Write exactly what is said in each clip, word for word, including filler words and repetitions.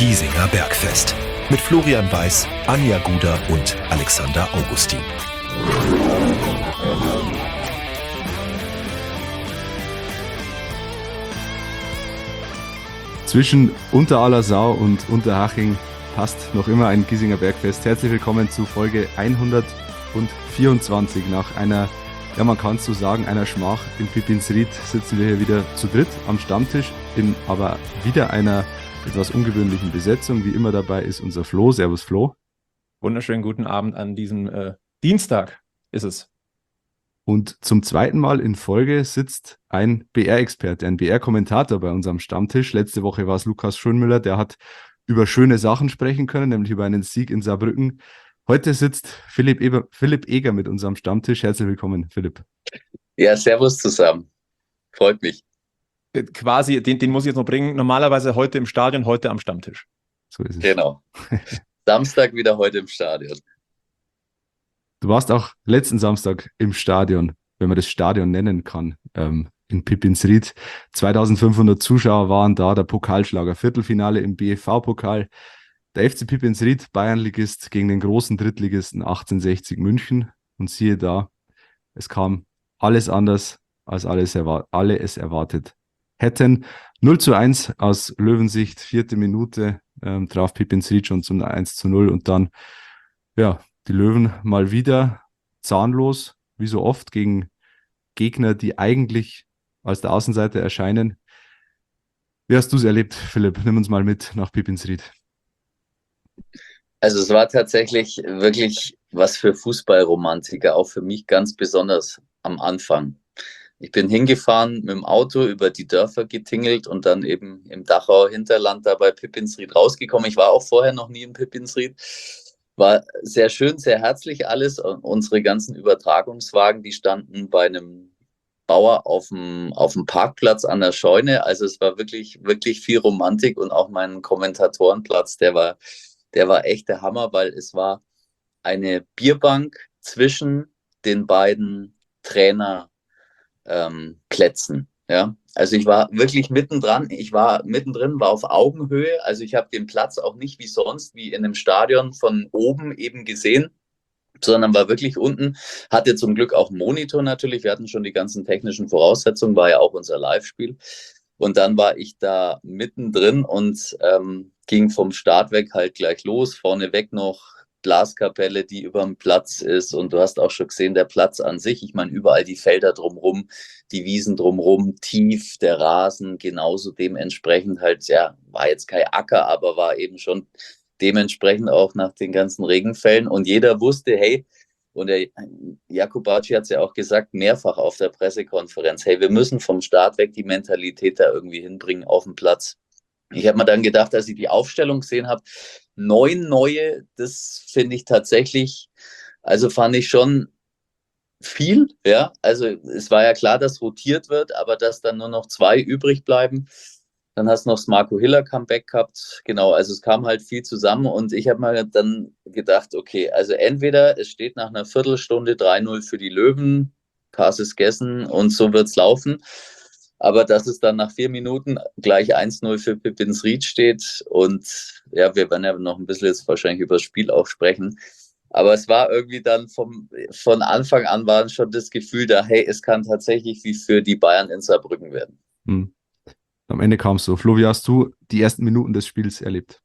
Giesinger Bergfest mit Florian Weiß, Anja Guder und Alexander Augustin. Zwischen Unterallersau und Unterhaching passt noch immer ein Giesinger Bergfest. Herzlich willkommen zu Folge hundertvierundzwanzig. Nach einer, ja man kann es so sagen, einer Schmach in Pipinsried sitzen wir hier wieder zu dritt am Stammtisch, in aber wieder einer etwas ungewöhnlichen Besetzung. Wie immer dabei ist unser Flo. Servus Flo. Wunderschönen guten Abend an diesem äh, Dienstag ist es. Und zum zweiten Mal in Folge sitzt ein B R-Experte, ein B R-Kommentator bei unserem Stammtisch. Letzte Woche war es Lukas Schönmüller, der hat über schöne Sachen sprechen können, nämlich über einen Sieg in Saarbrücken. Heute sitzt Philipp, Eber, Philipp Eger mit unserem Stammtisch. Herzlich willkommen, Philipp. Ja, servus zusammen. Freut mich. Quasi, den, den muss ich jetzt noch bringen. Normalerweise heute im Stadion, heute am Stammtisch. So ist es. Genau. Samstag wieder heute im Stadion. Du warst auch letzten Samstag im Stadion, wenn man das Stadion nennen kann, ähm, in Pipinsried. zweitausendfünfhundert Zuschauer waren da, der Pokalschlager, Viertelfinale im B F V-Pokal. Der F C Pipinsried, Bayernligist gegen den großen Drittligisten achtzehnhundertsechzig München. Und siehe da, es kam alles anders, als alles erwar- alle es erwartet hätten. null zu eins aus Löwensicht, vierte Minute, ähm, traf Pipinsried schon zum eins zu null und dann, ja, die Löwen mal wieder zahnlos, wie so oft, gegen Gegner, die eigentlich als der Außenseiter erscheinen. Wie hast du es erlebt, Philipp? Nimm uns mal mit nach Pipinsried. Also es war tatsächlich wirklich was für Fußballromantiker, auch für mich ganz besonders am Anfang. Ich bin hingefahren mit dem Auto über die Dörfer getingelt und dann eben im Dachauer Hinterland da bei Pipinsried rausgekommen. Ich war auch vorher noch nie in Pipinsried. War sehr schön, sehr herzlich alles. Und unsere ganzen Übertragungswagen, die standen bei einem Bauer auf dem, auf dem Parkplatz an der Scheune. Also es war wirklich, wirklich viel Romantik und auch mein Kommentatorenplatz, der war, der war echt der Hammer, weil es war eine Bierbank zwischen den beiden Trainer Ähm, Plätzen. Ja, also ich war wirklich mittendran, ich war mittendrin, war auf Augenhöhe, also ich habe den Platz auch nicht wie sonst, wie in einem Stadion von oben eben gesehen, sondern war wirklich unten, hatte zum Glück auch einen Monitor natürlich, wir hatten schon die ganzen technischen Voraussetzungen, war ja auch unser Live-Spiel und dann war ich da mittendrin und ähm, ging vom Start weg halt gleich los, vorneweg noch Glaskapelle, die über dem Platz ist und du hast auch schon gesehen, der Platz an sich, ich meine überall die Felder drumherum, die Wiesen drumherum, tief, der Rasen genauso dementsprechend halt, ja, war jetzt kein Acker, aber war eben schon dementsprechend auch nach den ganzen Regenfällen und jeder wusste, hey, und der Jakubacci hat es ja auch gesagt, mehrfach auf der Pressekonferenz, hey, wir müssen vom Start weg die Mentalität da irgendwie hinbringen auf den Platz. Ich habe mir dann gedacht, als ich die Aufstellung gesehen habe, neun neue, das finde ich tatsächlich, also fand ich schon viel, ja, also es war ja klar, dass rotiert wird, aber dass dann nur noch zwei übrig bleiben, dann hast du noch das Marco Hiller Comeback gehabt, genau, also es kam halt viel zusammen und ich habe mir dann gedacht, okay, also entweder es steht nach einer Viertelstunde drei null für die Löwen, Pass ist gegessen und so wird es laufen. Aber dass es dann nach vier Minuten gleich eins null für Pipinsried steht und ja, wir werden ja noch ein bisschen jetzt wahrscheinlich über das Spiel auch sprechen. Aber es war irgendwie dann vom, von Anfang an war schon das Gefühl da, hey, es kann tatsächlich wie für die Bayern in Saarbrücken werden. Hm. Am Ende kam es so. Flo, wie hast du die ersten Minuten des Spiels erlebt?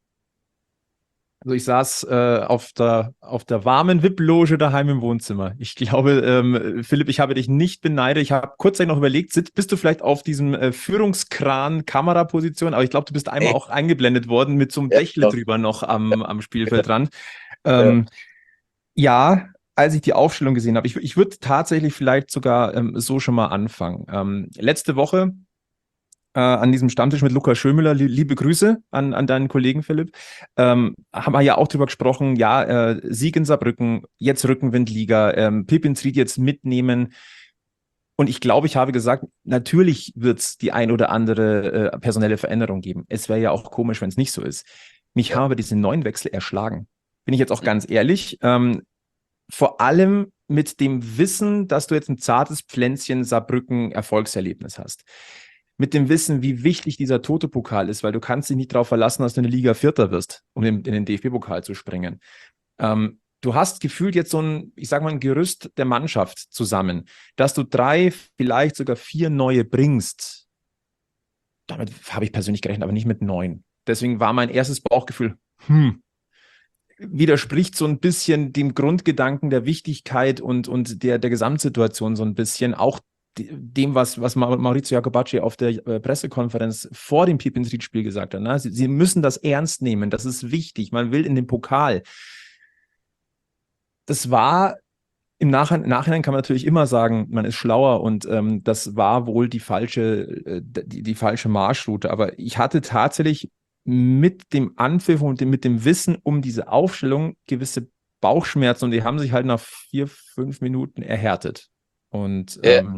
Also ich saß äh, auf der, auf der warmen V I P-Loge daheim im Wohnzimmer. Ich glaube, ähm, Philipp, ich habe dich nicht beneidet. Ich habe kurzzeitig noch überlegt, sit, bist du vielleicht auf diesem äh, Führungskran-Kameraposition? Aber ich glaube, du bist einmal Ey. auch eingeblendet worden mit so einem Ja, Dächle doch. drüber noch am, am Spielfeldrand. Ähm, ja. ja, als ich die Aufstellung gesehen habe, ich, ich würde tatsächlich vielleicht sogar ähm, so schon mal anfangen. Ähm, letzte Woche Äh, an diesem Stammtisch mit Lukas Schönmüller, liebe Grüße an, an deinen Kollegen Philipp, ähm, haben wir ja auch drüber gesprochen, ja, äh, Sieg in Saarbrücken, jetzt Rückenwindliga, ähm, Pipinsried jetzt mitnehmen und ich glaube, ich habe gesagt, natürlich wird es die ein oder andere äh, personelle Veränderung geben. Es wäre ja auch komisch, wenn es nicht so ist. Mich Ja. haben aber diese neuen Wechsel erschlagen. Bin ich jetzt auch ganz ehrlich, ähm, vor allem mit dem Wissen, dass du jetzt ein zartes Pflänzchen Saarbrücken Erfolgserlebnis hast. mit dem Wissen, wie wichtig dieser Toto-Pokal ist, weil du kannst dich nicht darauf verlassen, dass du in der Liga Vierter wirst, um in, in den D F B-Pokal zu springen. Ähm, du hast gefühlt jetzt so ein, ich sag mal, ein Gerüst der Mannschaft zusammen, dass du drei, vielleicht sogar vier neue bringst. Damit habe ich persönlich gerechnet, aber nicht mit neun. Deswegen war mein erstes Bauchgefühl, hm, widerspricht so ein bisschen dem Grundgedanken der Wichtigkeit und, und der, der Gesamtsituation so ein bisschen, auch dem, was, was Maurizio Jacobacci auf der äh, Pressekonferenz vor dem Pipins Ried-Spiel gesagt hat. Ne? Sie, sie müssen das ernst nehmen, das ist wichtig, man will in den Pokal. Das war, im Nachhinein, Nachhinein kann man natürlich immer sagen, man ist schlauer und ähm, das war wohl die falsche, äh, die, die falsche Marschroute, aber ich hatte tatsächlich mit dem Anpfiff und dem, mit dem Wissen um diese Aufstellung gewisse Bauchschmerzen und die haben sich halt nach vier, fünf Minuten erhärtet. Und Ja. ähm,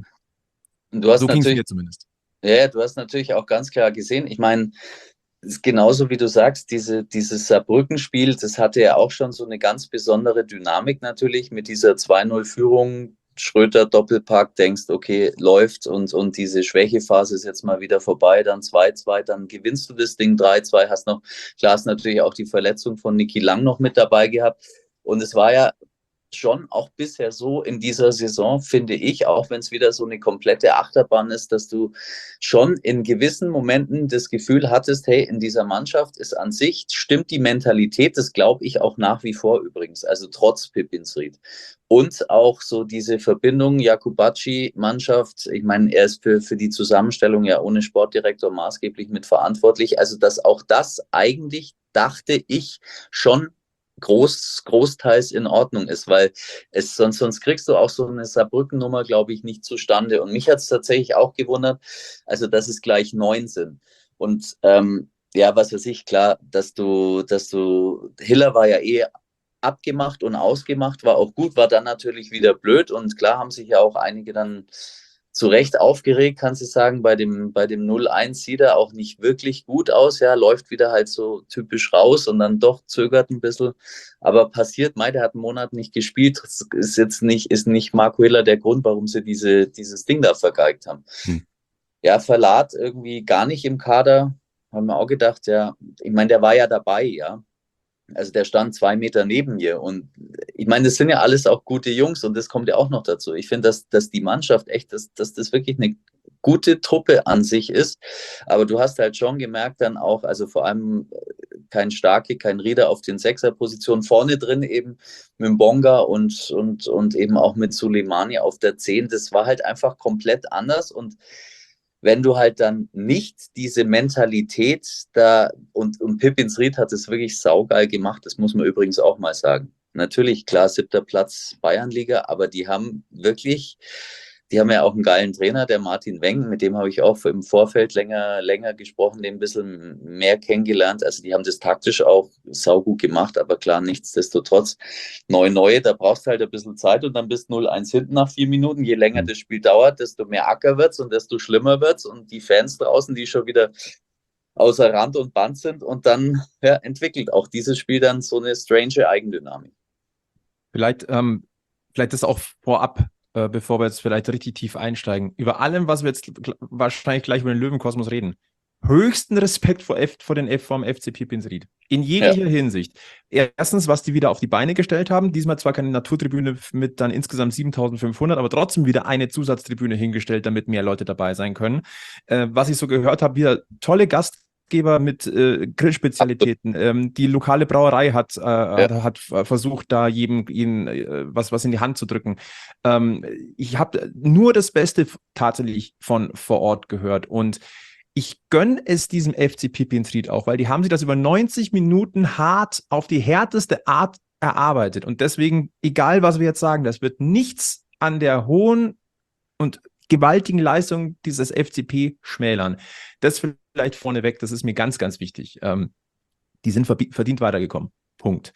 Du hast so ging es natürlich, mir zumindest. ja, du hast natürlich auch ganz klar gesehen, ich meine, ist genauso wie du sagst, diese, dieses Saarbrücken-Spiel, das hatte ja auch schon so eine ganz besondere Dynamik natürlich mit dieser zwei null Führung. Schröter Doppelpack, denkst, okay, läuft und, und diese Schwächephase ist jetzt mal wieder vorbei, dann zwei zwei, dann gewinnst du das Ding drei zwei, hast noch, klar, hast natürlich auch die Verletzung von Niki Lang noch mit dabei gehabt und es war ja schon auch bisher so in dieser Saison, finde ich, auch wenn es wieder so eine komplette Achterbahn ist, dass du schon in gewissen Momenten das Gefühl hattest, hey, in dieser Mannschaft ist an sich, stimmt die Mentalität, das glaube ich auch nach wie vor übrigens, also trotz Pipins Ried. Und auch so diese Verbindung Jacobacci-Mannschaft, ich meine, er ist für, für die Zusammenstellung ja ohne Sportdirektor maßgeblich mitverantwortlich, also dass auch das eigentlich, dachte ich, schon Groß, großteils in Ordnung ist, weil es sonst, sonst kriegst du auch so eine Saarbrücken-Nummer, glaube ich, nicht zustande. Und mich hat es tatsächlich auch gewundert, also dass es gleich neun sind. Und ähm, ja, was weiß ich, klar, dass du, dass du, Hiller war ja eh abgemacht und ausgemacht, war auch gut, war dann natürlich wieder blöd und klar haben sich ja auch einige dann zu Recht aufgeregt, kannst du sagen, bei dem, bei dem null eins sieht er auch nicht wirklich gut aus, ja, läuft wieder halt so typisch raus und dann doch zögert ein bisschen, aber passiert, Mai, der hat einen Monat nicht gespielt, das ist jetzt nicht, ist nicht Marco Hiller der Grund, warum sie diese, dieses Ding da vergeigt haben. Hm. Ja, Verlat irgendwie gar nicht im Kader, haben wir auch gedacht, ja, ich meine, der war ja dabei, ja, also der stand zwei Meter neben mir und ich meine, das sind ja alles auch gute Jungs und das kommt ja auch noch dazu. Ich finde, dass, dass die Mannschaft echt, dass, dass das wirklich eine gute Truppe an sich ist, aber du hast halt schon gemerkt dann auch, also vor allem kein Starke, kein Rieder auf den Sechser-Positionen, vorne drin eben mit Mbonga und, und, und eben auch mit Suleimani auf der zehn, das war halt einfach komplett anders und wenn du halt dann nicht diese Mentalität da, und, und Pipins Ried hat es wirklich saugeil gemacht, das muss man übrigens auch mal sagen. Natürlich, klar, siebter Platz Bayernliga, aber die haben wirklich, die haben ja auch einen geilen Trainer, der Martin Weng, mit dem habe ich auch im Vorfeld länger, länger gesprochen, den ein bisschen mehr kennengelernt. Also die haben das taktisch auch saugut gemacht, aber klar, nichtsdestotrotz neun neue, da brauchst du halt ein bisschen Zeit und dann bist null eins hinten nach vier Minuten. Je länger das Spiel dauert, desto mehr Acker wird's und desto schlimmer wird's und die Fans draußen, die schon wieder außer Rand und Band sind und dann ja, entwickelt auch dieses Spiel dann so eine strange Eigendynamik. Vielleicht, ähm, vielleicht das auch vorab, äh, bevor wir jetzt vielleicht richtig tief einsteigen. Über allem, was wir jetzt wahrscheinlich gleich über den Löwenkosmos reden. Höchsten Respekt vor, F, vor den F, vom F C Pipins Ried. In jeglicher ja. Hinsicht. Erstens, was die wieder auf die Beine gestellt haben. Diesmal zwar keine Naturtribüne mit dann insgesamt siebentausendfünfhundert, aber trotzdem wieder eine Zusatztribüne hingestellt, damit mehr Leute dabei sein können. Äh, was ich so gehört habe, wieder tolle Gastgeber mit äh, Grillspezialitäten. Ähm, die lokale Brauerei hat, äh, ja. hat versucht, da jedem, jedem äh, was, was in die Hand zu drücken. Ähm, ich habe nur das Beste tatsächlich von vor Ort gehört und ich gönne es diesem F C Pipins Ried auch, weil die haben sich das über neunzig Minuten hart auf die härteste Art erarbeitet. Und deswegen, egal was wir jetzt sagen, das wird nichts an der hohen und gewaltigen Leistung dieses F C P schmälern. Das vielleicht vorneweg, das ist mir ganz, ganz wichtig. Ähm, die sind verdient weitergekommen. Punkt.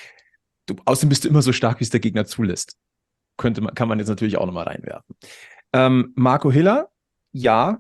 Du, außerdem bist du immer so stark, wie es der Gegner zulässt. Könnte man, kann man jetzt natürlich auch nochmal reinwerfen. Ähm, Marco Hiller, ja,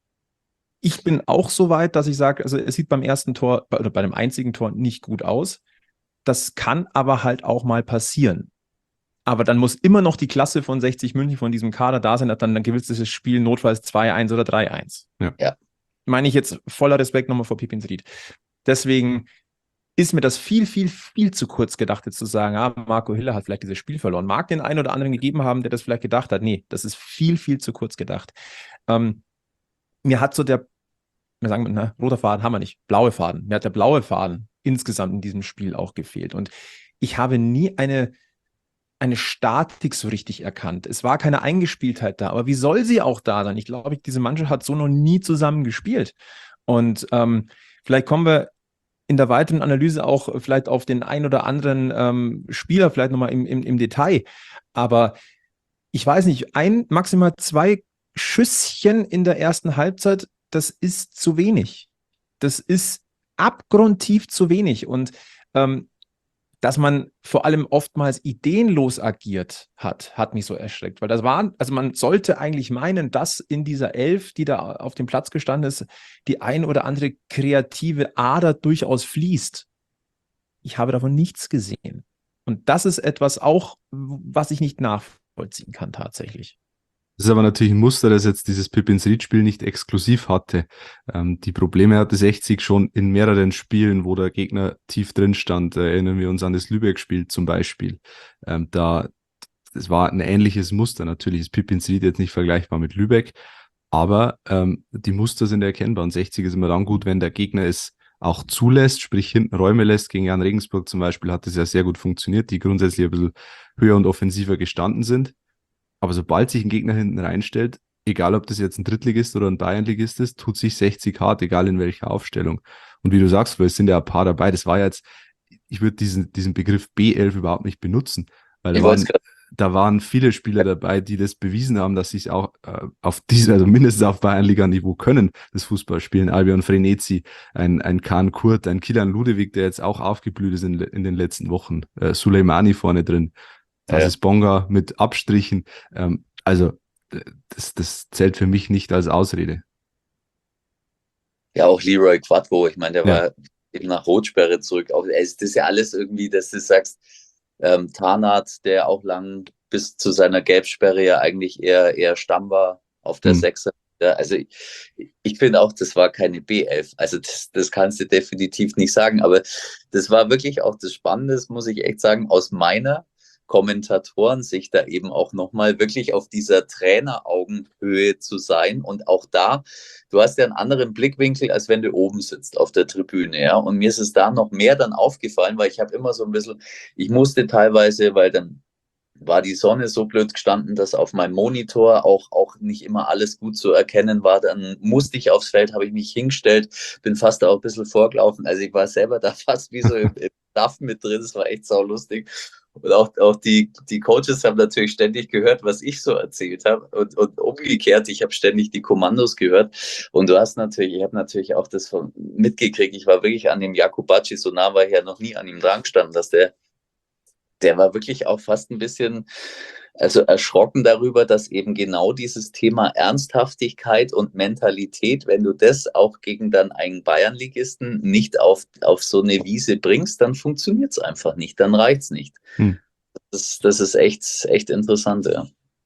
ich bin auch so weit, dass ich sage, also es sieht beim ersten Tor oder bei dem einzigen Tor nicht gut aus. Das kann aber halt auch mal passieren. Aber dann muss immer noch die Klasse von sechzig München, von diesem Kader da sein, dann, dann gewinnst du das Spiel notfalls zwei eins oder drei eins. Ja. Ja. Meine ich jetzt voller Respekt nochmal vor Pipins Ried. Deswegen ist mir das viel, viel, viel zu kurz gedacht, jetzt zu sagen, ah, Marco Hiller hat vielleicht dieses Spiel verloren. Mag den einen oder anderen gegeben haben, der das vielleicht gedacht hat. Nee, das ist viel, viel zu kurz gedacht. Ähm, mir hat so der, wir sagen, na, roter Faden haben wir nicht, blaue Faden. Mir hat der blaue Faden insgesamt in diesem Spiel auch gefehlt. Und ich habe nie eine eine Statik so richtig erkannt. Es war keine Eingespieltheit da, aber wie soll sie auch da sein? Ich glaube, diese Mannschaft hat so noch nie zusammen gespielt. Und ähm, vielleicht kommen wir in der weiteren Analyse auch vielleicht auf den ein oder anderen ähm, Spieler, vielleicht nochmal im, im, im Detail. Aber ich weiß nicht, ein, maximal zwei Schüsschen in der ersten Halbzeit, das ist zu wenig. Das ist abgrundtief zu wenig. Und ähm, dass man vor allem oftmals ideenlos agiert hat, hat mich so erschreckt. Weil das war, also man sollte eigentlich meinen, dass in dieser Elf, die da auf dem Platz gestanden ist, die ein oder andere kreative Ader durchaus fließt. Ich habe davon nichts gesehen. Und das ist etwas auch, was ich nicht nachvollziehen kann tatsächlich. Das ist aber natürlich ein Muster, das jetzt dieses Pipins Ried-Spiel nicht exklusiv hatte. Ähm, die Probleme hatte sechzig schon in mehreren Spielen, wo der Gegner tief drin stand. Äh, erinnern wir uns an das Lübeck-Spiel zum Beispiel. Ähm, da, das war ein ähnliches Muster. Natürlich ist Pipins Ried jetzt nicht vergleichbar mit Lübeck, aber ähm, die Muster sind erkennbar. Und sechzig ist immer dann gut, wenn der Gegner es auch zulässt, sprich hinten Räume lässt. Gegen Jan Regensburg zum Beispiel hat das ja sehr gut funktioniert, die grundsätzlich ein bisschen höher und offensiver gestanden sind. Aber sobald sich ein Gegner hinten reinstellt, egal ob das jetzt ein Drittligist oder ein Bayernligist ist, tut sich sechzig hart, egal in welcher Aufstellung. Und wie du sagst, es sind ja ein paar dabei. Das war jetzt, ich würde diesen, diesen Begriff B elf überhaupt nicht benutzen, weil da waren, da waren viele Spieler dabei, die das bewiesen haben, dass sie es auch äh, auf diesem, also mindestens auf Bayernliga-Niveau können, das Fußballspielen. Albion Frenetzi, ein, ein Kahn Kurt, ein Kilian Ludewig, der jetzt auch aufgeblüht ist in, in den letzten Wochen, äh, Suleimani vorne drin. Das ja. ist Bonga mit Abstrichen. Ähm, also das, das zählt für mich nicht als Ausrede. Ja, auch Leroy Quadvo, ich meine, der Ja. war eben nach Rotsperre zurück. Auch, es ist ja alles irgendwie, dass du sagst, ähm, Tarnath, der auch lang bis zu seiner Gelbsperre ja eigentlich eher, eher Stamm war auf der Hm. Sechser. Ja, also ich, ich finde auch, das war keine B elf. Also das, das kannst du definitiv nicht sagen. Aber das war wirklich auch das Spannende, das muss ich echt sagen, aus meiner Kommentatorensicht da eben auch nochmal wirklich auf dieser Traineraugenhöhe zu sein und auch da, du hast ja einen anderen Blickwinkel, als wenn du oben sitzt auf der Tribüne, ja, und mir ist es da noch mehr dann aufgefallen, weil ich habe immer so ein bisschen, ich musste teilweise, weil dann war die Sonne so blöd gestanden, dass auf meinem Monitor auch, auch nicht immer alles gut zu erkennen war. Dann musste ich aufs Feld, habe ich mich hingestellt, bin fast auch ein bisschen vorgelaufen. Also ich war selber da fast wie so im, im Stuff mit drin. Das war echt saulustig. Und auch, auch die, die Coaches haben natürlich ständig gehört, was ich so erzählt habe. Und, und umgekehrt, ich habe ständig die Kommandos gehört. Und du hast natürlich, ich habe natürlich auch das von, mitgekriegt. Ich war wirklich an dem Jakubacci, so nah war ich ja noch nie an ihm dran gestanden, dass der der war wirklich auch fast ein bisschen also erschrocken darüber, dass eben genau dieses Thema Ernsthaftigkeit und Mentalität, wenn du das auch gegen dann einen Bayernligisten nicht auf, auf so eine Wiese bringst, dann funktioniert es einfach nicht, dann reicht es nicht. Hm. Das, das ist echt, echt interessant, ja.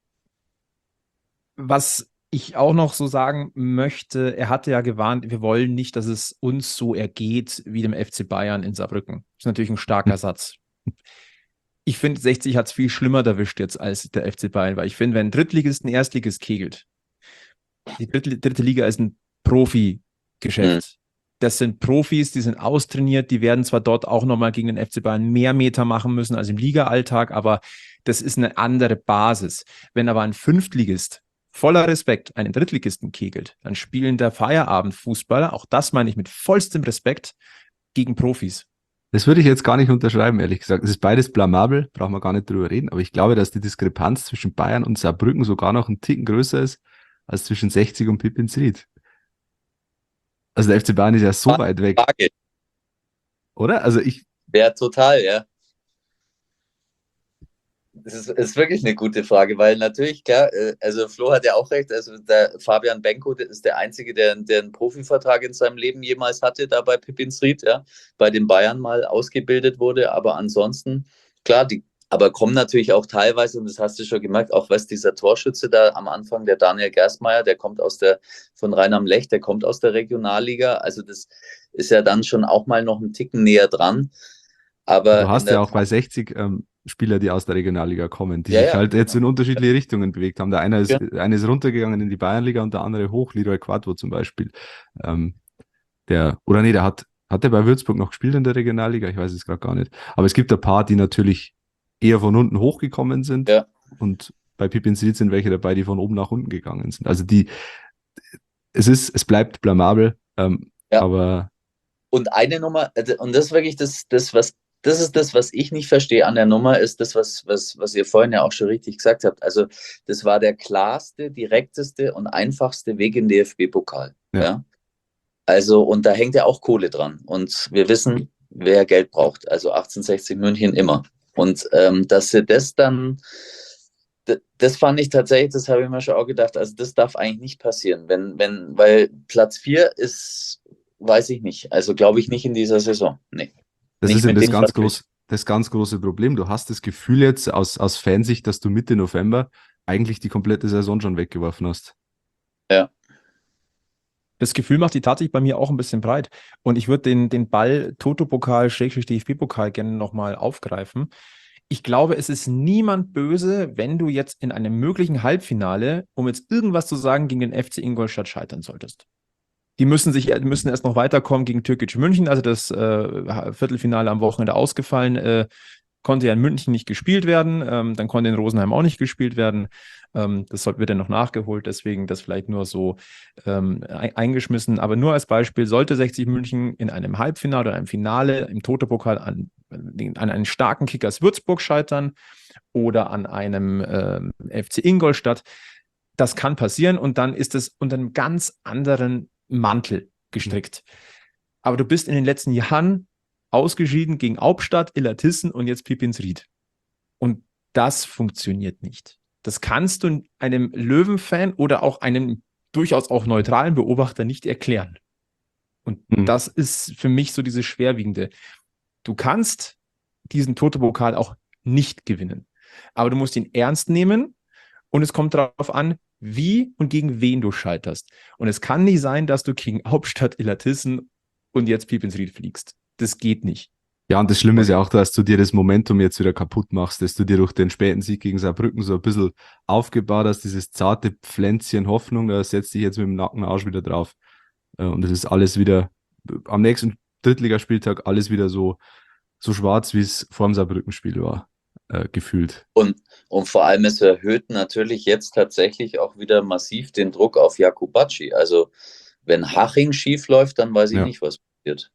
Was ich auch noch so sagen möchte, er hatte ja gewarnt, wir wollen nicht, dass es uns so ergeht wie dem F C Bayern in Saarbrücken. Das ist natürlich ein starker hm. Satz. Ich finde, sechzig hat es viel schlimmer erwischt jetzt als der F C Bayern, weil ich finde, wenn ein Drittligist ein Erstligist kegelt, die dritte, dritte Liga ist ein Profi-Geschäft. Mhm. Das sind Profis, die sind austrainiert, die werden zwar dort auch nochmal gegen den F C Bayern mehr Meter machen müssen als im Liga-Alltag, aber das ist eine andere Basis. Wenn aber ein Fünftligist voller Respekt einen Drittligisten kegelt, dann spielen der Feierabendfußballer, auch das meine ich mit vollstem Respekt, gegen Profis. Das würde ich jetzt gar nicht unterschreiben, ehrlich gesagt. Es ist beides blamabel, brauchen wir gar nicht drüber reden. Aber ich glaube, dass die Diskrepanz zwischen Bayern und Saarbrücken sogar noch einen Ticken größer ist, als zwischen sechzig und Pipins Ried. Also der F C Bayern ist ja so weit weg. Frage. Oder? Also ich... Ja, total, ja. Das ist, ist wirklich eine gute Frage, weil natürlich, klar, also Flo hat ja auch recht, also der Fabian Benko ist der Einzige, der, der einen Profivertrag in seinem Leben jemals hatte, da bei Pipins Ried, ja, bei den Bayern mal ausgebildet wurde, aber ansonsten, klar, die, aber kommen natürlich auch teilweise, und das hast du schon gemerkt, auch was dieser Torschütze da am Anfang, der Daniel Gerstmeier, der kommt aus der, von Rhein am Lech, der kommt aus der Regionalliga, also das ist ja dann schon auch mal noch einen Ticken näher dran. Aber du hast ja auch Tat, bei sechzig ähm, Spieler, die aus der Regionalliga kommen, die ja, sich ja, halt jetzt genau. in unterschiedliche Richtungen bewegt haben. Der eine ist, Ja. eine ist runtergegangen in die Bayernliga und der andere hoch, Leroy Quadvo zum Beispiel. Ähm, der, oder nee, der hat, hat der bei Würzburg noch gespielt in der Regionalliga? Ich weiß es gerade gar nicht. Aber es gibt ein paar, die natürlich eher von unten hochgekommen sind. Ja. Und bei Pippin Ried sind welche dabei, die von oben nach unten gegangen sind. Also die, es ist, es bleibt blamabel, ähm, Ja. aber. Und eine Nummer, und das ist wirklich das, das, was, das ist das, was ich nicht verstehe an der Nummer, ist das, was, was, was ihr vorhin ja auch schon richtig gesagt habt. Also, das war der klarste, direkteste und einfachste Weg in den D F B-Pokal. Ja. Ja. Also, und da hängt ja auch Kohle dran. Und wir wissen, wer Geld braucht. Also achtzehnhundertsechzig München immer. Und ähm, dass sie das dann, d- das fand ich tatsächlich, das habe ich mir schon auch gedacht, also das darf eigentlich nicht passieren. Wenn, wenn, weil Platz vier ist, weiß ich nicht. Also glaube ich nicht in dieser Saison. Nee. Das Nicht ist eben mit das dem ganz, Vergleich. groß, das ganz große Problem. Du hast das Gefühl jetzt aus, aus Fansicht, dass du Mitte November eigentlich die komplette Saison schon weggeworfen hast. Ja. Das Gefühl macht die tatsächlich bei mir auch ein bisschen breit. Und ich würde den, den Ball Toto-Pokal, Schrägstrich D F B-Pokal gerne nochmal aufgreifen. Ich glaube, es ist niemand böse, wenn du jetzt in einem möglichen Halbfinale, um jetzt irgendwas zu sagen, gegen den F C Ingolstadt scheitern solltest. Die müssen sich die müssen erst noch weiterkommen gegen Türkgücü München, also das äh, Viertelfinale am Wochenende ausgefallen, äh, konnte ja in München nicht gespielt werden, ähm, dann konnte in Rosenheim auch nicht gespielt werden. Ähm, das wird dann noch nachgeholt, deswegen das vielleicht nur so ähm, eingeschmissen. Aber nur als Beispiel, sollte sechzig München in einem Halbfinale oder einem Finale im Toto-Pokal an, an einen starken Kickers Würzburg scheitern oder an einem ähm, F C Ingolstadt, das kann passieren und dann ist es unter einem ganz anderen Mantel gestrickt. Aber du bist in den letzten Jahren ausgeschieden gegen Hauptstadt, Illertissen und jetzt Pippin Ried. Und das funktioniert nicht. Das kannst du einem Löwen-Fan oder auch einem durchaus auch neutralen Beobachter nicht erklären. Und Mhm. das ist für mich so dieses Schwerwiegende. Du kannst diesen Toto-Pokal auch nicht gewinnen. Aber du musst ihn ernst nehmen und es kommt darauf an, wie und gegen wen du scheiterst. Und es kann nicht sein, dass du gegen Hauptstadt, Illertissen und jetzt Pippin Ried fliegst. Das geht nicht. Ja, und das Schlimme ist ja auch, dass du dir das Momentum jetzt wieder kaputt machst, dass du dir durch den späten Sieg gegen Saarbrücken so ein bisschen aufgebaut hast, dieses zarte Pflänzchen Hoffnung, da setzt dich jetzt mit dem Nackenarsch wieder drauf. Äh, Und es ist alles wieder, am nächsten Drittligaspieltag alles wieder so, so schwarz, wie es vor dem Saarbrücken-Spiel war, äh, gefühlt. Und, und vor allem, es erhöht natürlich jetzt tatsächlich auch wieder massiv den Druck auf Jakubacci. Also, wenn Haching schief läuft, dann weiß ich Ja. nicht, was passiert.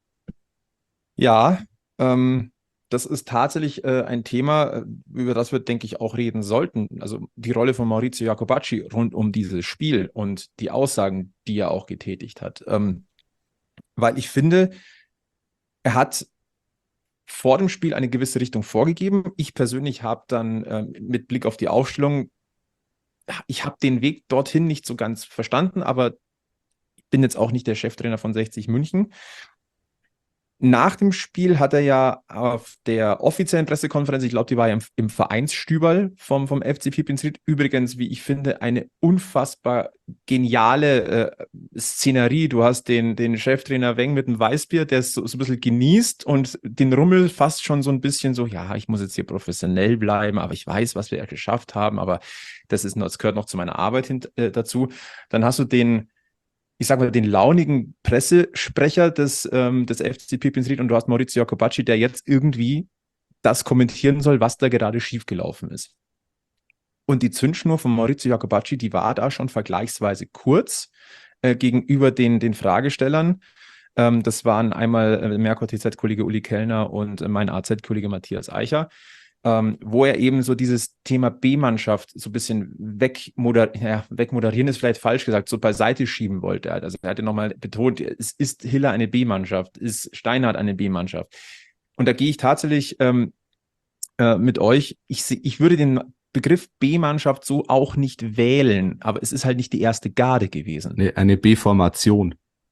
Ja, ähm, das ist tatsächlich äh, ein Thema, über das wir, denke ich, auch reden sollten. Also die Rolle von Maurizio Jakubacci rund um dieses Spiel und die Aussagen, die er auch getätigt hat. Ähm, weil ich finde, er hat vor dem Spiel eine gewisse Richtung vorgegeben. Ich persönlich habe dann ähm, mit Blick auf die Aufstellung, ich habe den Weg dorthin nicht so ganz verstanden, aber ich bin jetzt auch nicht der Cheftrainer von sechzig München. Nach dem Spiel hat er ja auf der offiziellen Pressekonferenz, ich glaube, die war ja im, im Vereinsstüberl vom, vom F C Pippin Ried, übrigens, wie ich finde, eine unfassbar geniale äh, Szenerie. Du hast den, den Cheftrainer Weng mit dem Weißbier, der es so, so ein bisschen genießt und den Rummel fast schon so ein bisschen so, ja, ich muss jetzt hier professionell bleiben, aber ich weiß, was wir ja geschafft haben, aber das, ist, das gehört noch zu meiner Arbeit hin, äh, dazu. Dann hast du den ich sag mal, den launigen Pressesprecher des, ähm, des F C Pippin Ried und du hast Maurizio Jakubacci, der jetzt irgendwie das kommentieren soll, was da gerade schiefgelaufen ist. Und die Zündschnur von Maurizio Jakubacci, die war da schon vergleichsweise kurz äh, gegenüber den, den Fragestellern. Ähm, das waren einmal äh, Merkur-T Z-Kollege Uli Kellner und äh, mein A Z-Kollege Matthias Eicher. Ähm, wo er eben so dieses Thema B-Mannschaft so ein bisschen wegmoder ja, wegmoderieren ist vielleicht falsch gesagt, so beiseite schieben wollte. Also er hatte nochmal betont, es ist Hiller eine B-Mannschaft, ist Steinhardt eine B-Mannschaft. Und da gehe ich tatsächlich ähm, äh, mit euch, ich, ich würde den Begriff B-Mannschaft so auch nicht wählen, aber es ist halt nicht die erste Garde gewesen. Nee, eine B-Formation.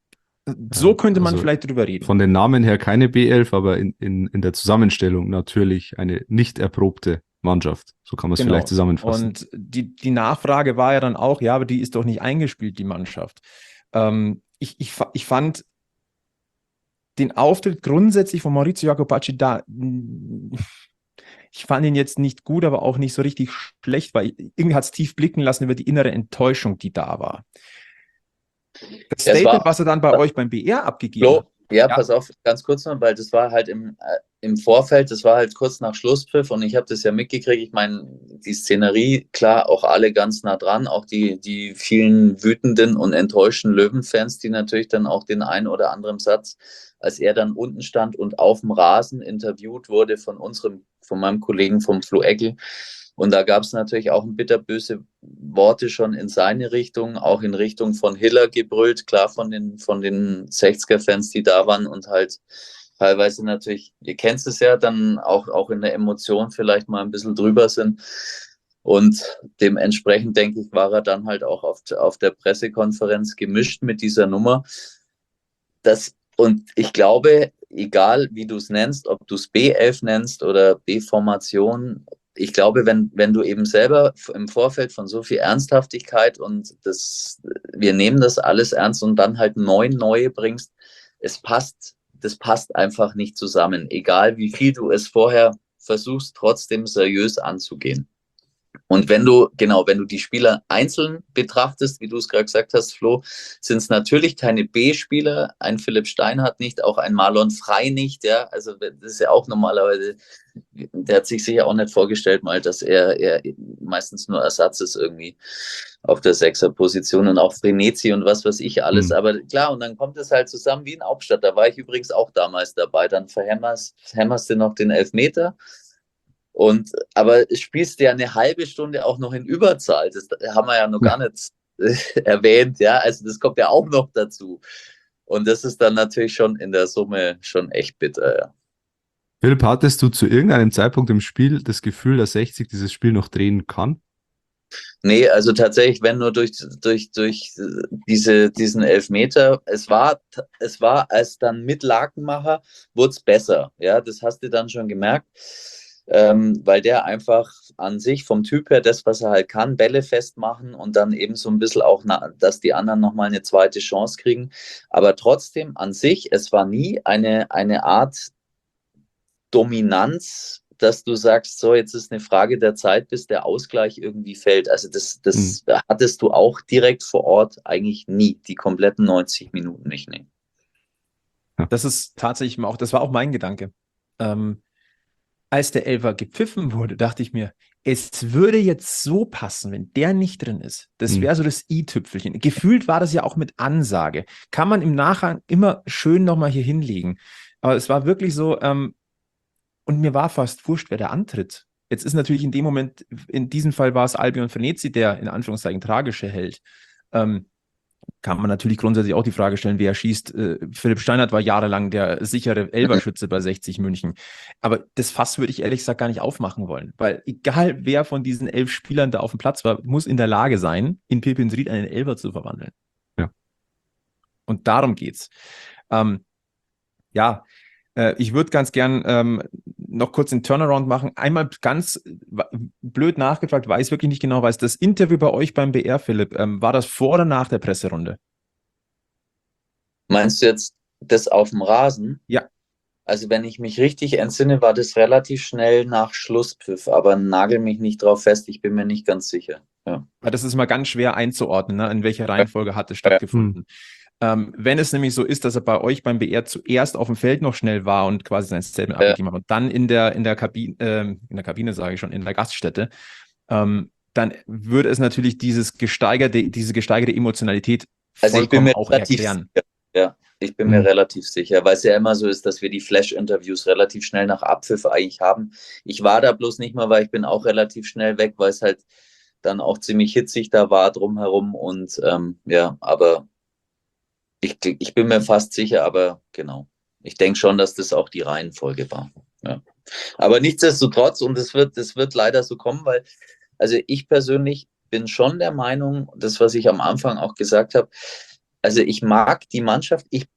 So könnte man Also vielleicht drüber reden. Von den Namen her keine B elf, aber in, in, in der Zusammenstellung natürlich eine nicht erprobte Mannschaft. So kann man es Genau. vielleicht zusammenfassen. Und die, die Nachfrage war ja dann auch, ja, aber die ist doch nicht eingespielt, die Mannschaft. Ähm, ich, ich, ich fand den Auftritt grundsätzlich von Maurizio Jacobacci da, ich fand ihn jetzt nicht gut, aber auch nicht so richtig schlecht, weil irgendwie hat es tief blicken lassen über die innere Enttäuschung, die da war. Das Ja, es Statement, war- was er dann bei euch beim B R abgegeben Flo, hat. ja, Ja. pass auf, ganz kurz noch, weil das war halt im, äh, im Vorfeld, das war halt kurz nach Schlusspfiff und ich habe das ja mitgekriegt. Ich meine, die Szenerie, klar, auch alle ganz nah dran, auch die, die vielen wütenden und enttäuschten Löwenfans, die natürlich dann auch den einen oder anderen Satz, als er dann unten stand und auf dem Rasen interviewt wurde von unserem, von meinem Kollegen vom Flo Eckel. Und da gab es natürlich auch ein bitterböse Worte schon in seine Richtung, auch in Richtung von Hiller gebrüllt, klar von den, von den sechziger-Fans, die da waren und halt teilweise natürlich, ihr kennt es ja, dann auch, auch in der Emotion vielleicht mal ein bisschen drüber sind. Und dementsprechend, denke ich, war er dann halt auch auf, auf der Pressekonferenz gemischt mit dieser Nummer. Das, und ich glaube, egal wie du es nennst, ob du es B elf nennst oder B-Formation, ich glaube, wenn, wenn du eben selber im Vorfeld von so viel Ernsthaftigkeit und das, wir nehmen das alles ernst und dann halt neun neue bringst, es passt, das passt einfach nicht zusammen. Egal wie viel du es vorher versuchst, trotzdem seriös anzugehen. Und wenn du, genau, wenn du die Spieler einzeln betrachtest, wie du es gerade gesagt hast, Flo, sind es natürlich keine B-Spieler. Ein Philipp Steinhardt nicht, auch ein Marlon Frey nicht, ja. Also das ist ja auch normalerweise, der hat sich sicher auch nicht vorgestellt mal, dass er, er meistens nur Ersatz ist irgendwie auf der Sechser-Position und auch Frenetzi und was weiß ich alles. Mhm. Aber klar, und dann kommt es halt zusammen wie in Hauptstadt. Da war ich übrigens auch damals dabei. Dann verhämmerst, verhämmerst du noch den Elfmeter. Und, aber spielst ja eine halbe Stunde auch noch in Überzahl. Das haben wir ja noch gar nicht äh, erwähnt, ja. Also das kommt ja auch noch dazu. Und das ist dann natürlich schon in der Summe schon echt bitter, ja. Philipp, hattest du zu irgendeinem Zeitpunkt im Spiel das Gefühl, dass sechzig dieses Spiel noch drehen kann? Nee, also tatsächlich, wenn nur durch, durch, durch diese, diesen Elfmeter, es war, es war als dann mit Lakenmacher, wurde es besser. Ja, das hast du dann schon gemerkt. Ähm, weil der einfach an sich vom Typ her das, was er halt kann, Bälle festmachen und dann eben so ein bisschen auch, na, dass die anderen nochmal eine zweite Chance kriegen. Aber trotzdem an sich, es war nie eine, eine Art Dominanz, dass du sagst, so, jetzt ist eine Frage der Zeit, bis der Ausgleich irgendwie fällt. Also das, das mhm. hattest du auch direkt vor Ort eigentlich nie, die kompletten neunzig Minuten nicht. Nee. Das ist tatsächlich auch, das war auch mein Gedanke. Ähm, Als der Elfer gepfiffen wurde, dachte ich mir, es würde jetzt so passen, wenn der nicht drin ist. Das wäre so das i-Tüpfelchen. Gefühlt war das ja auch mit Ansage. Kann man im Nachgang immer schön nochmal hier hinlegen. Aber es war wirklich so, ähm, und mir war fast wurscht, wer der antritt. Jetzt ist natürlich in dem Moment, in diesem Fall war es Albion Frenetzi, der in Anführungszeichen tragische Held. Ähm, kann man natürlich grundsätzlich auch die Frage stellen, wer schießt. Äh, Philipp Steinhardt war jahrelang der sichere Elferschütze bei sechzig München. Aber das Fass würde ich ehrlich gesagt gar nicht aufmachen wollen, weil egal wer von diesen elf Spielern da auf dem Platz war, muss in der Lage sein, in Pepins Ried einen Elfer zu verwandeln. Ja. Und darum geht's. Ähm, ja, äh, ich würde ganz gern ähm, noch kurz den Turnaround machen. Einmal ganz blöd nachgefragt, weiß wirklich nicht genau, weiß das Interview bei euch beim B R, Philipp, ähm, war das vor oder nach der Presserunde? Meinst du jetzt das auf dem Rasen? Ja. Also wenn ich mich richtig entsinne, war das relativ schnell nach Schlusspfiff, aber nagel mich nicht drauf fest, ich bin mir nicht ganz sicher. Ja. Das ist mal ganz schwer einzuordnen, ne? In welcher Reihenfolge hat es stattgefunden. Ja. Ähm, wenn es nämlich so ist, dass er bei euch beim B R zuerst auf dem Feld noch schnell war und quasi sein Statement ja. abgegeben hat und dann in der, in der Kabine, äh, in der Kabine sage ich schon, in der Gaststätte, ähm, dann würde es natürlich dieses gesteigerte, diese gesteigerte Emotionalität also ich bin mir auch relativ erklären. Sicher. Ja, ich bin mhm. mir relativ sicher, weil es ja immer so ist, dass wir die Flash-Interviews relativ schnell nach Abpfiff eigentlich haben. Ich war da bloß nicht mal, weil ich bin auch relativ schnell weg, weil es halt dann auch ziemlich hitzig da war drumherum und ähm, ja, aber Ich, ich bin mir fast sicher, aber genau. Ich denke schon, dass das auch die Reihenfolge war. Ja. Aber nichtsdestotrotz, und es wird, das wird leider so kommen, weil, also ich persönlich bin schon der Meinung, das, was ich am Anfang auch gesagt habe, also ich mag die Mannschaft, ich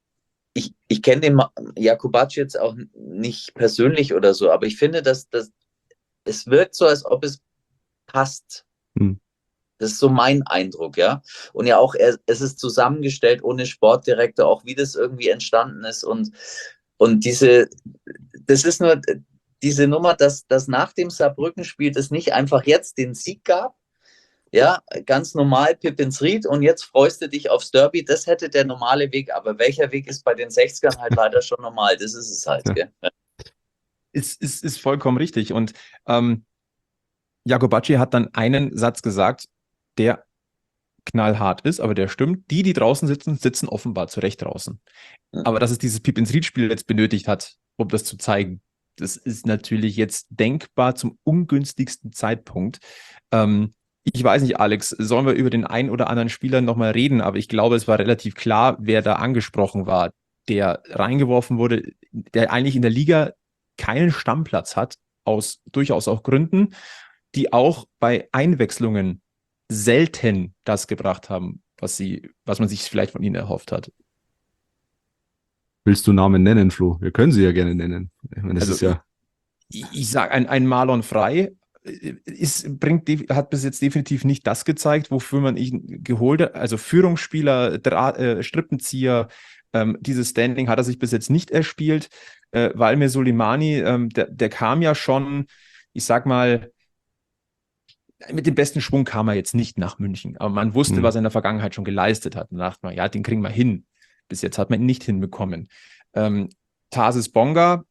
ich, ich kenne den Jakubac jetzt auch nicht persönlich oder so, aber ich finde, dass, dass es wirkt so, als ob es passt. Hm. Das ist so mein Eindruck, ja. Und ja auch, er, es ist zusammengestellt ohne Sportdirektor, auch wie das irgendwie entstanden ist. Und, und diese, das ist nur diese Nummer, dass, dass nach dem Saarbrücken-Spiel es nicht einfach jetzt den Sieg gab, ja, ganz normal Pippinsried und jetzt freust du dich aufs Derby, das hätte der normale Weg, aber welcher Weg ist bei den sechzigern halt leider schon normal, das ist es halt, Ja. gell? Ist, ist, ist vollkommen richtig. Und ähm, Jacobacci hat dann einen Satz gesagt, der knallhart ist, aber der stimmt. Die, die draußen sitzen, sitzen offenbar zu Recht draußen. Ja. Aber dass es dieses Pippinsried-Spiel jetzt benötigt hat, um das zu zeigen, das ist natürlich jetzt denkbar zum ungünstigsten Zeitpunkt. Ähm, ich weiß nicht, Alex, sollen wir über den einen oder anderen Spieler nochmal reden, aber ich glaube, es war relativ klar, wer da angesprochen war, der reingeworfen wurde, der eigentlich in der Liga keinen Stammplatz hat, aus durchaus auch Gründen, die auch bei Einwechslungen selten das gebracht haben, was sie, was man sich vielleicht von ihnen erhofft hat. Willst du Namen nennen, Flo? Wir können sie ja gerne nennen. Ich meine, das Also ist ja. Ich, ich sage, ein, ein Marlon Frey ist, bringt, hat bis jetzt definitiv nicht das gezeigt, wofür man ihn geholt hat. Also Führungsspieler, Dra äh, Strippenzieher, ähm, dieses Standing hat er sich bis jetzt nicht erspielt. Äh, Valmir Soleimani, ähm, der, der kam ja schon, ich sag mal, mit dem besten Schwung kam er jetzt nicht nach München, aber man wusste, Hm. was er in der Vergangenheit schon geleistet hat. Und dachte man, ja, den kriegen wir hin. Bis jetzt hat man ihn nicht hinbekommen. Ähm, Tarsis Bonga,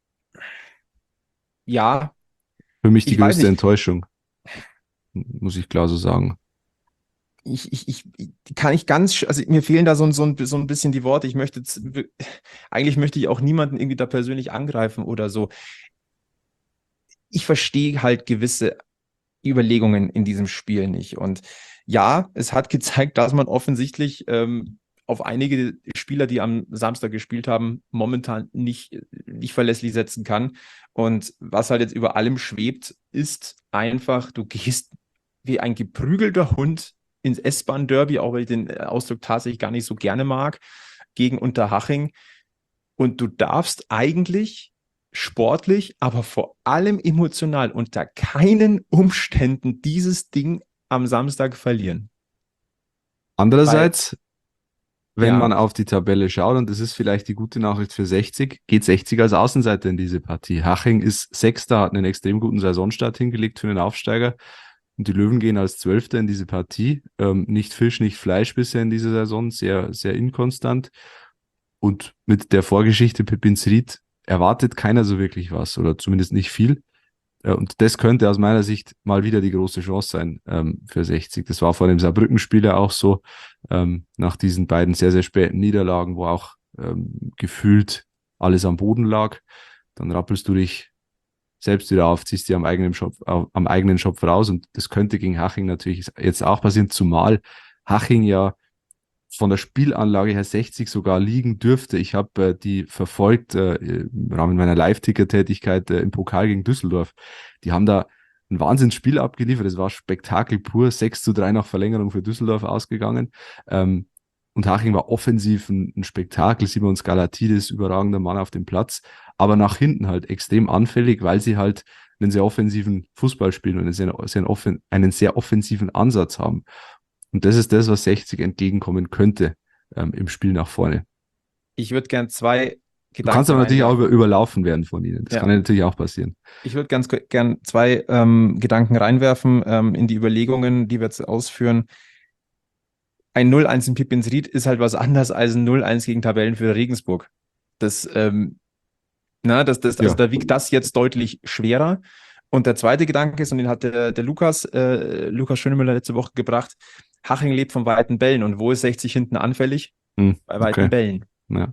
ja, Für mich die ich weiß größte nicht. Enttäuschung. Muss ich klar so sagen. Ich, ich, ich, ich kann ich ganz, sch- also mir fehlen da so, ein- so, ein, so ein bisschen die Worte. Ich möchte, jetzt wir- eigentlich möchte ich auch niemanden irgendwie da persönlich angreifen oder so. Ich verstehe halt gewisse Überlegungen in diesem Spiel nicht. Und ja, es hat gezeigt, dass man offensichtlich ähm, auf einige Spieler, die am Samstag gespielt haben, momentan nicht, nicht verlässlich setzen kann. Und was halt jetzt über allem schwebt, ist einfach, du gehst wie ein geprügelter Hund ins S-Bahn-Derby, auch weil ich den Ausdruck tatsächlich gar nicht so gerne mag, gegen Unterhaching. Und du darfst eigentlich sportlich, aber vor allem emotional unter keinen Umständen dieses Ding am Samstag verlieren. Andererseits, wenn Ja. man auf die Tabelle schaut, und das ist vielleicht die gute Nachricht für sechzig, geht sechzig als Außenseiter in diese Partie. Haching ist Sechster, hat einen extrem guten Saisonstart hingelegt für den Aufsteiger. Und die Löwen gehen als Zwölfter in diese Partie. Ähm, nicht Fisch, nicht Fleisch bisher in dieser Saison, sehr, sehr inkonstant. Und mit der Vorgeschichte Pippinsried erwartet keiner so wirklich was oder zumindest nicht viel. Äh, Und das könnte aus meiner Sicht mal wieder die große Chance sein ähm, für sechzig. Das war vor dem Saarbrücken-Spiel ja auch so, ähm, nach diesen beiden sehr, sehr späten Niederlagen, wo auch ähm, gefühlt alles am Boden lag. Dann rappelst du dich selbst wieder auf, ziehst dir am eigenen Schopf, au- am eigenen Schopf raus. Und das könnte gegen Haching natürlich jetzt auch passieren, zumal Haching ja von der Spielanlage her sechzig sogar liegen dürfte. Ich habe äh, die verfolgt äh, im Rahmen meiner Live-Ticker-Tätigkeit äh, im Pokal gegen Düsseldorf. Die haben da ein Wahnsinnsspiel abgeliefert. Es war Spektakel pur. sechs zu drei nach Verlängerung für Düsseldorf ausgegangen. Ähm, und Haching war offensiv ein, ein Spektakel. Simon Skalatidis, überragender Mann auf dem Platz. Aber nach hinten halt extrem anfällig, weil sie halt einen sehr offensiven Fußball spielen und einen sehr, sehr, offen, einen sehr offensiven Ansatz haben. Und das ist das, was sechzig entgegenkommen könnte ähm, im Spiel nach vorne. Ich würde gern zwei Du Gedanken kannst aber natürlich auch reinwerfen. über, überlaufen werden von ihnen. Das Ja. kann ja natürlich auch passieren. Ich würde ganz ge- gern zwei ähm, Gedanken reinwerfen ähm, in die Überlegungen, die wir jetzt ausführen. Ein null eins in Pippinsried ist halt was anderes als ein null eins gegen Tabellenführer Regensburg. Das, ähm, na, das, das, also Ja. da wiegt das jetzt deutlich schwerer. Und der zweite Gedanke ist, und den hat der, der Lukas, äh, Lukas Schönemüller letzte Woche gebracht, Haching lebt von weiten Bällen. Und wo ist sechzig hinten anfällig? Hm, Bei weiten okay. Bällen. Ja.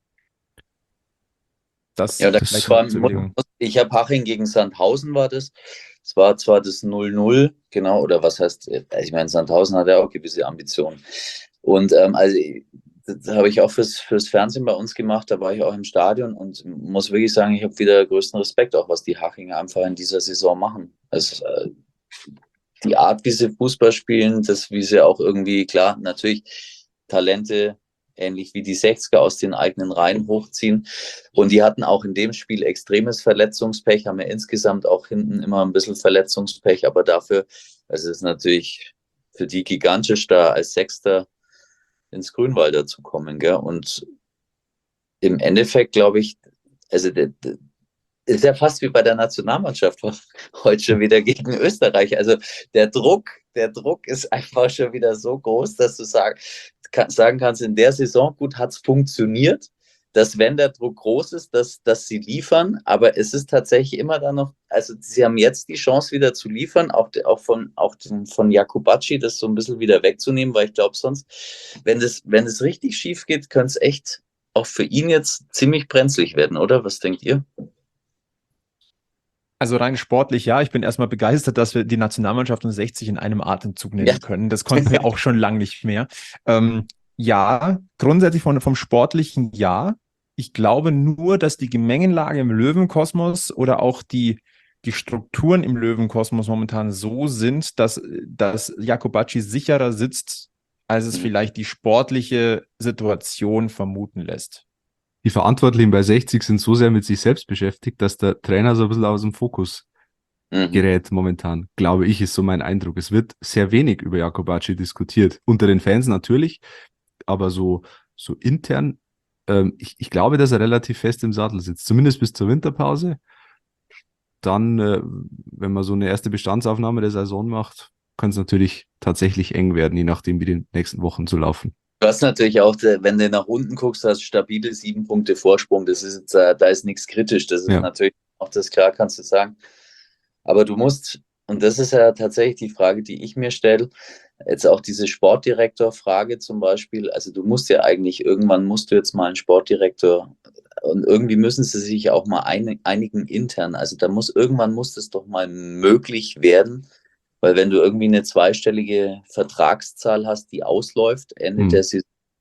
Das, Ja, da das vielleicht war, noch zur Überlegung. ich habe Haching gegen Sandhausen war das. Es war zwar das null null, genau, oder was heißt, ich meine, Sandhausen hat ja auch gewisse Ambitionen. Und ähm, also das habe ich auch fürs, fürs Fernsehen bei uns gemacht, da war ich auch im Stadion und muss wirklich sagen, ich habe wieder größten Respekt, auch was die Hachinger einfach in dieser Saison machen. Also, äh, die Art, wie sie Fußball spielen, das, wie sie auch irgendwie, klar, natürlich Talente ähnlich wie die sechziger aus den eigenen Reihen hochziehen. Und die hatten auch in dem Spiel extremes Verletzungspech, haben ja insgesamt auch hinten immer ein bisschen Verletzungspech, aber dafür, also es ist natürlich für die gigantisch, da als Sechster ins Grünwalder zu kommen, gell? Und im Endeffekt glaube ich, also der, der, ist ja fast wie bei der Nationalmannschaft heute schon wieder gegen Österreich. Also der Druck, der Druck ist einfach schon wieder so groß, dass du sag, kann, sagen kannst, in der Saison, gut, hat es funktioniert, dass wenn der Druck groß ist, dass, dass sie liefern, aber es ist tatsächlich immer dann noch, also sie haben jetzt die Chance wieder zu liefern, auch, auch von, auch von Jakubacci, das so ein bisschen wieder wegzunehmen, weil ich glaube sonst, wenn das, wenn es richtig schief geht, könnte es echt auch für ihn jetzt ziemlich brenzlig werden, oder? Was denkt ihr? Also rein sportlich, ja. Ich bin erstmal begeistert, dass wir die Nationalmannschaft und sechzig in einem Atemzug nennen Ja. können. Das konnten wir auch schon lange nicht mehr. Ähm, ja, grundsätzlich von, vom Sportlichen ja. Ich glaube nur, dass die Gemengenlage im Löwenkosmos oder auch die, die Strukturen im Löwenkosmos momentan so sind, dass, dass Jakubacci sicherer sitzt, als es Mhm. vielleicht die sportliche Situation vermuten lässt. Die Verantwortlichen bei sechzig sind so sehr mit sich selbst beschäftigt, dass der Trainer so ein bisschen aus dem Fokus Mhm. gerät momentan, glaube ich, ist so mein Eindruck. Es wird sehr wenig über Jakubacci diskutiert. Unter den Fans natürlich, aber so, so intern, ähm, ich, ich glaube, dass er relativ fest im Sattel sitzt, zumindest bis zur Winterpause. Dann, äh, wenn man so eine erste Bestandsaufnahme der Saison macht, kann es natürlich tatsächlich eng werden, je nachdem, wie die nächsten Wochen so laufen. Du hast natürlich auch, wenn du nach unten guckst, hast stabile sieben Punkte Vorsprung. Das ist jetzt, äh, da ist nichts kritisch. Das ist Ja. natürlich auch das, klar, kannst du sagen. Aber du musst, und das ist ja tatsächlich die Frage, die ich mir stelle, jetzt auch diese Sportdirektor-Frage zum Beispiel. Also du musst ja eigentlich, irgendwann musst du jetzt mal einen Sportdirektor, und irgendwie müssen sie sich auch mal ein, einigen intern. Also da muss, irgendwann muss das doch mal möglich werden. Weil wenn du irgendwie eine zweistellige Vertragszahl hast, die ausläuft, Ende Hm. der Saison.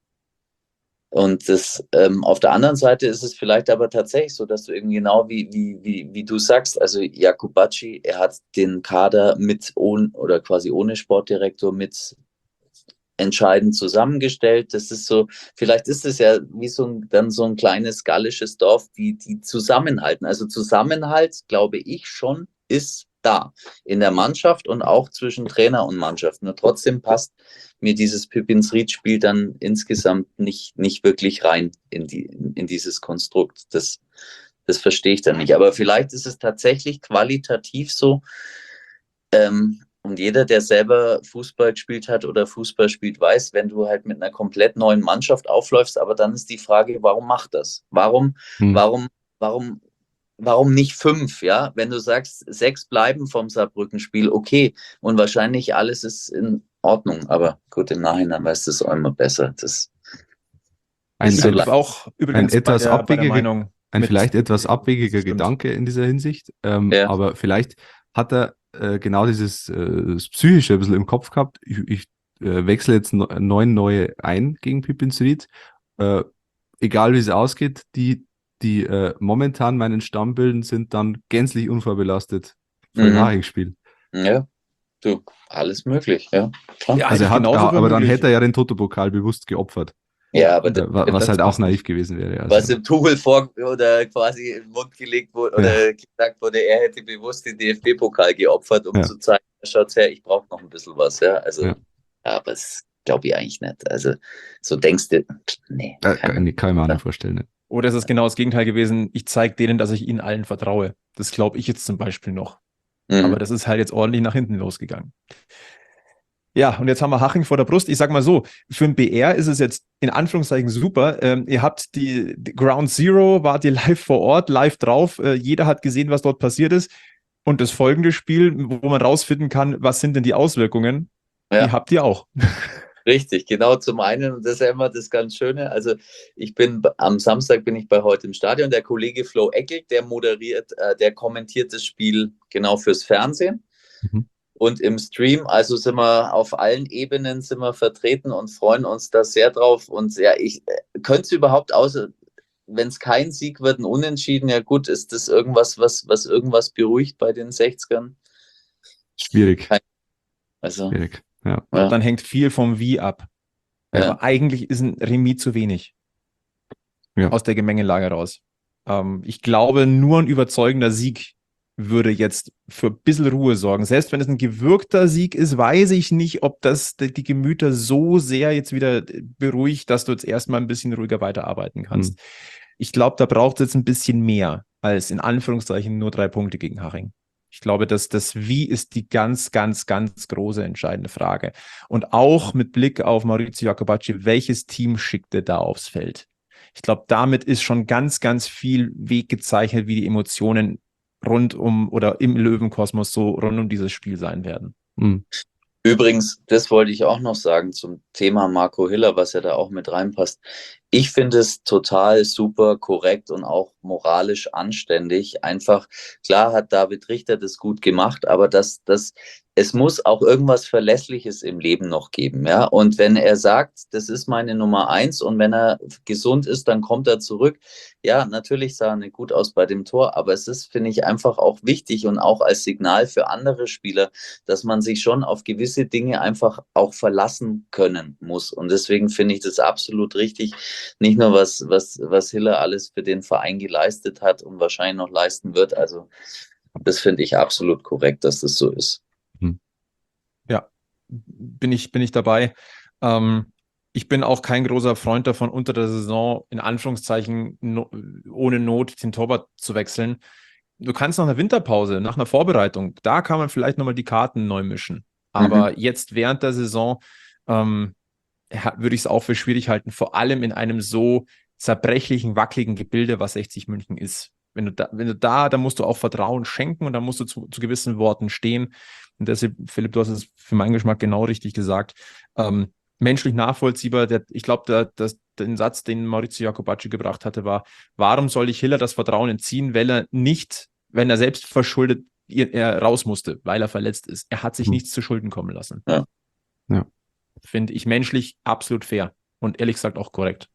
Und das, ähm, auf der anderen Seite ist es vielleicht aber tatsächlich so, dass du eben genau wie, wie, wie, wie du sagst, also Jakubacci, er hat den Kader mit ohne oder quasi ohne Sportdirektor mit entscheidend zusammengestellt. Das ist so, vielleicht ist es ja wie so ein, dann so ein kleines gallisches Dorf, die, die zusammenhalten. Also Zusammenhalt, glaube ich schon, ist da in der Mannschaft und auch zwischen Trainer und Mannschaft. Nur trotzdem passt mir dieses Pippins Ried-Spiel dann insgesamt nicht, nicht wirklich rein in, die, in dieses Konstrukt. Das, das verstehe ich dann nicht. Aber vielleicht ist es tatsächlich qualitativ so, ähm, und jeder, der selber Fußball gespielt hat oder Fußball spielt, weiß, wenn du halt mit einer komplett neuen Mannschaft aufläufst, aber dann ist die Frage, warum macht das? Warum, Hm. warum, warum, warum nicht fünf? Ja, wenn du sagst, sechs bleiben vom Saarbrücken-Spiel, okay, und wahrscheinlich alles ist in Ordnung, aber gut, im Nachhinein weißt du es auch immer besser. Das Ein, ist Ich so bin lang. auch übrigens ein etwas bei der, bei der abwegiger- Meinung. Ein mit- vielleicht etwas abwegiger Stimmt. Gedanke in dieser Hinsicht, ähm, Ja. aber vielleicht hat er äh, genau dieses äh, das Psychische ein bisschen im Kopf gehabt. Ich, ich äh, wechsle jetzt no, neun neue ein gegen Pippins Ried. Äh, egal wie es ausgeht, die, die äh, momentan meinen Stamm bilden, sind dann gänzlich unvorbelastet für Mhm. ein Nachringsspiel. Ja, du, alles möglich, ja. Klar. Ja, Also er ich hat, genauso für aber dann möglich. hätte er ja den Toto-Pokal bewusst geopfert, Ja, aber das, äh, wa- was das halt auch passt naiv nicht. gewesen wäre. Also. Was im Tuchel vor oder quasi in den Mund gelegt wurde oder gesagt wurde, er hätte bewusst den D F B-Pokal geopfert, um Ja. zu zeigen, schaut her, ich brauche noch ein bisschen was. Ja, also, Ja. ja. Aber das glaube ich eigentlich nicht. Also, so denkst du, nee. Äh, keine- kann, kann ich mir auch nicht vorstellen. Ne? Oder ist es genau das Gegenteil gewesen? Ich zeige denen, dass ich ihnen allen vertraue. Das glaube ich jetzt zum Beispiel noch. Mhm. Aber das ist halt jetzt ordentlich nach hinten losgegangen. Ja, und jetzt haben wir Haching vor der Brust. Ich sag mal so, für den B R ist es jetzt in Anführungszeichen super. Ähm, ihr habt die, die Ground Zero, wart ihr live vor Ort, live drauf. Äh, jeder hat gesehen, was dort passiert ist. Und das folgende Spiel, wo man rausfinden kann, was sind denn die Auswirkungen, Ja. die habt ihr auch. Richtig, genau zum einen, und das ist ja immer das ganz Schöne, also ich bin, am Samstag bin ich bei heute im Stadion, der Kollege Flo Eckelt, der moderiert, äh, der kommentiert das Spiel genau fürs Fernsehen. Mhm. Und im Stream, also sind wir auf allen Ebenen sind wir vertreten und freuen uns da sehr drauf. Und ja, ich äh, könnte es überhaupt, außer wenn es kein Sieg wird, ein Unentschieden, ja gut, ist das irgendwas, was, was irgendwas beruhigt bei den sechzigern? Schwierig. Also, Schwierig. Ja. Und dann hängt viel vom Wie ab. Ja. Aber eigentlich ist ein Remis zu wenig Ja. aus der Gemengelage raus. Ähm, ich glaube, nur ein überzeugender Sieg würde jetzt für ein bisschen Ruhe sorgen. Selbst wenn es ein gewürgter Sieg ist, weiß ich nicht, ob das die Gemüter so sehr jetzt wieder beruhigt, dass du jetzt erstmal ein bisschen ruhiger weiterarbeiten kannst. Mhm. Ich glaube, da braucht es jetzt ein bisschen mehr als in Anführungszeichen nur drei Punkte gegen Haching. Ich glaube, dass das Wie ist die ganz, ganz, ganz große entscheidende Frage. Und auch mit Blick auf Maurizio Jacobacci, welches Team schickt er da aufs Feld? Ich glaube, damit ist schon ganz, ganz viel Weg gezeichnet, wie die Emotionen rund um oder im Löwenkosmos so rund um dieses Spiel sein werden. Mhm. Übrigens, das wollte ich auch noch sagen zum Thema Marco Hiller, was ja da auch mit reinpasst. Ich finde es total super, korrekt und auch moralisch anständig. Einfach, klar hat David Richter das gut gemacht, aber das, das, es muss auch irgendwas Verlässliches im Leben noch geben. Ja? Und wenn er sagt, das ist meine Nummer eins und wenn er gesund ist, dann kommt er zurück. Ja, natürlich sah er nicht gut aus bei dem Tor, aber es ist, finde ich, einfach auch wichtig und auch als Signal für andere Spieler, dass man sich schon auf gewisse Dinge einfach auch verlassen können muss. Und deswegen finde ich das absolut richtig. Nicht nur, was, was, was Hiller alles für den Verein geleistet hat und wahrscheinlich noch leisten wird. Also das finde ich absolut korrekt, dass das so ist. Ja, bin ich, bin ich dabei. Ähm, ich bin auch kein großer Freund davon, unter der Saison in Anführungszeichen no, ohne Not den Torwart zu wechseln. Du kannst nach einer Winterpause, nach einer Vorbereitung, da kann man vielleicht nochmal die Karten neu mischen. Aber mhm. jetzt während der Saison ähm, würde ich es auch für schwierig halten, vor allem in einem so zerbrechlichen, wackeligen Gebilde, was sechzig München ist. Wenn du da, wenn du da, da musst du auch Vertrauen schenken und da musst du zu, zu gewissen Worten stehen. Und deshalb, Philipp, du hast es für meinen Geschmack genau richtig gesagt. Ähm, menschlich nachvollziehbar. Der, ich glaube, der, das, den Satz, den Maurizio Jacobacci gebracht hatte, war: Warum soll ich Hiller das Vertrauen entziehen, weil er nicht, wenn er selbst verschuldet er, er raus musste, weil er verletzt ist. Er hat sich hm. nichts zu Schulden kommen lassen. Ja. Ja. Finde ich menschlich absolut fair und ehrlich gesagt auch korrekt.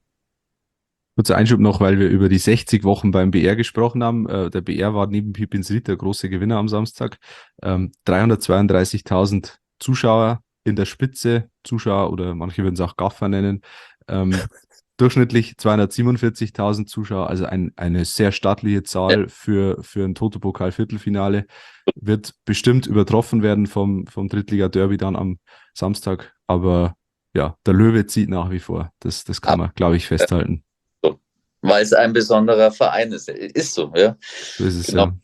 Kurzer Einschub noch, weil wir über die sechzig Wochen beim B R gesprochen haben. Äh, der B R war neben Pipins Ried der große Gewinner am Samstag. Ähm, dreihundertzweiunddreißigtausend Zuschauer in der Spitze, Zuschauer oder manche würden es auch Gaffer nennen. Ähm, durchschnittlich zweihundertsiebenundvierzigtausend Zuschauer, also ein, eine sehr stattliche Zahl ja. für, für ein Toto-Pokal-Viertelfinale. Wird bestimmt übertroffen werden vom, vom Drittliga-Derby dann am Samstag. Aber ja, der Löwe zieht nach wie vor. Das, das kann man, glaube ich, festhalten. So. Weil es ein besonderer Verein ist. Ist so, ja. So ist es, genau. ja.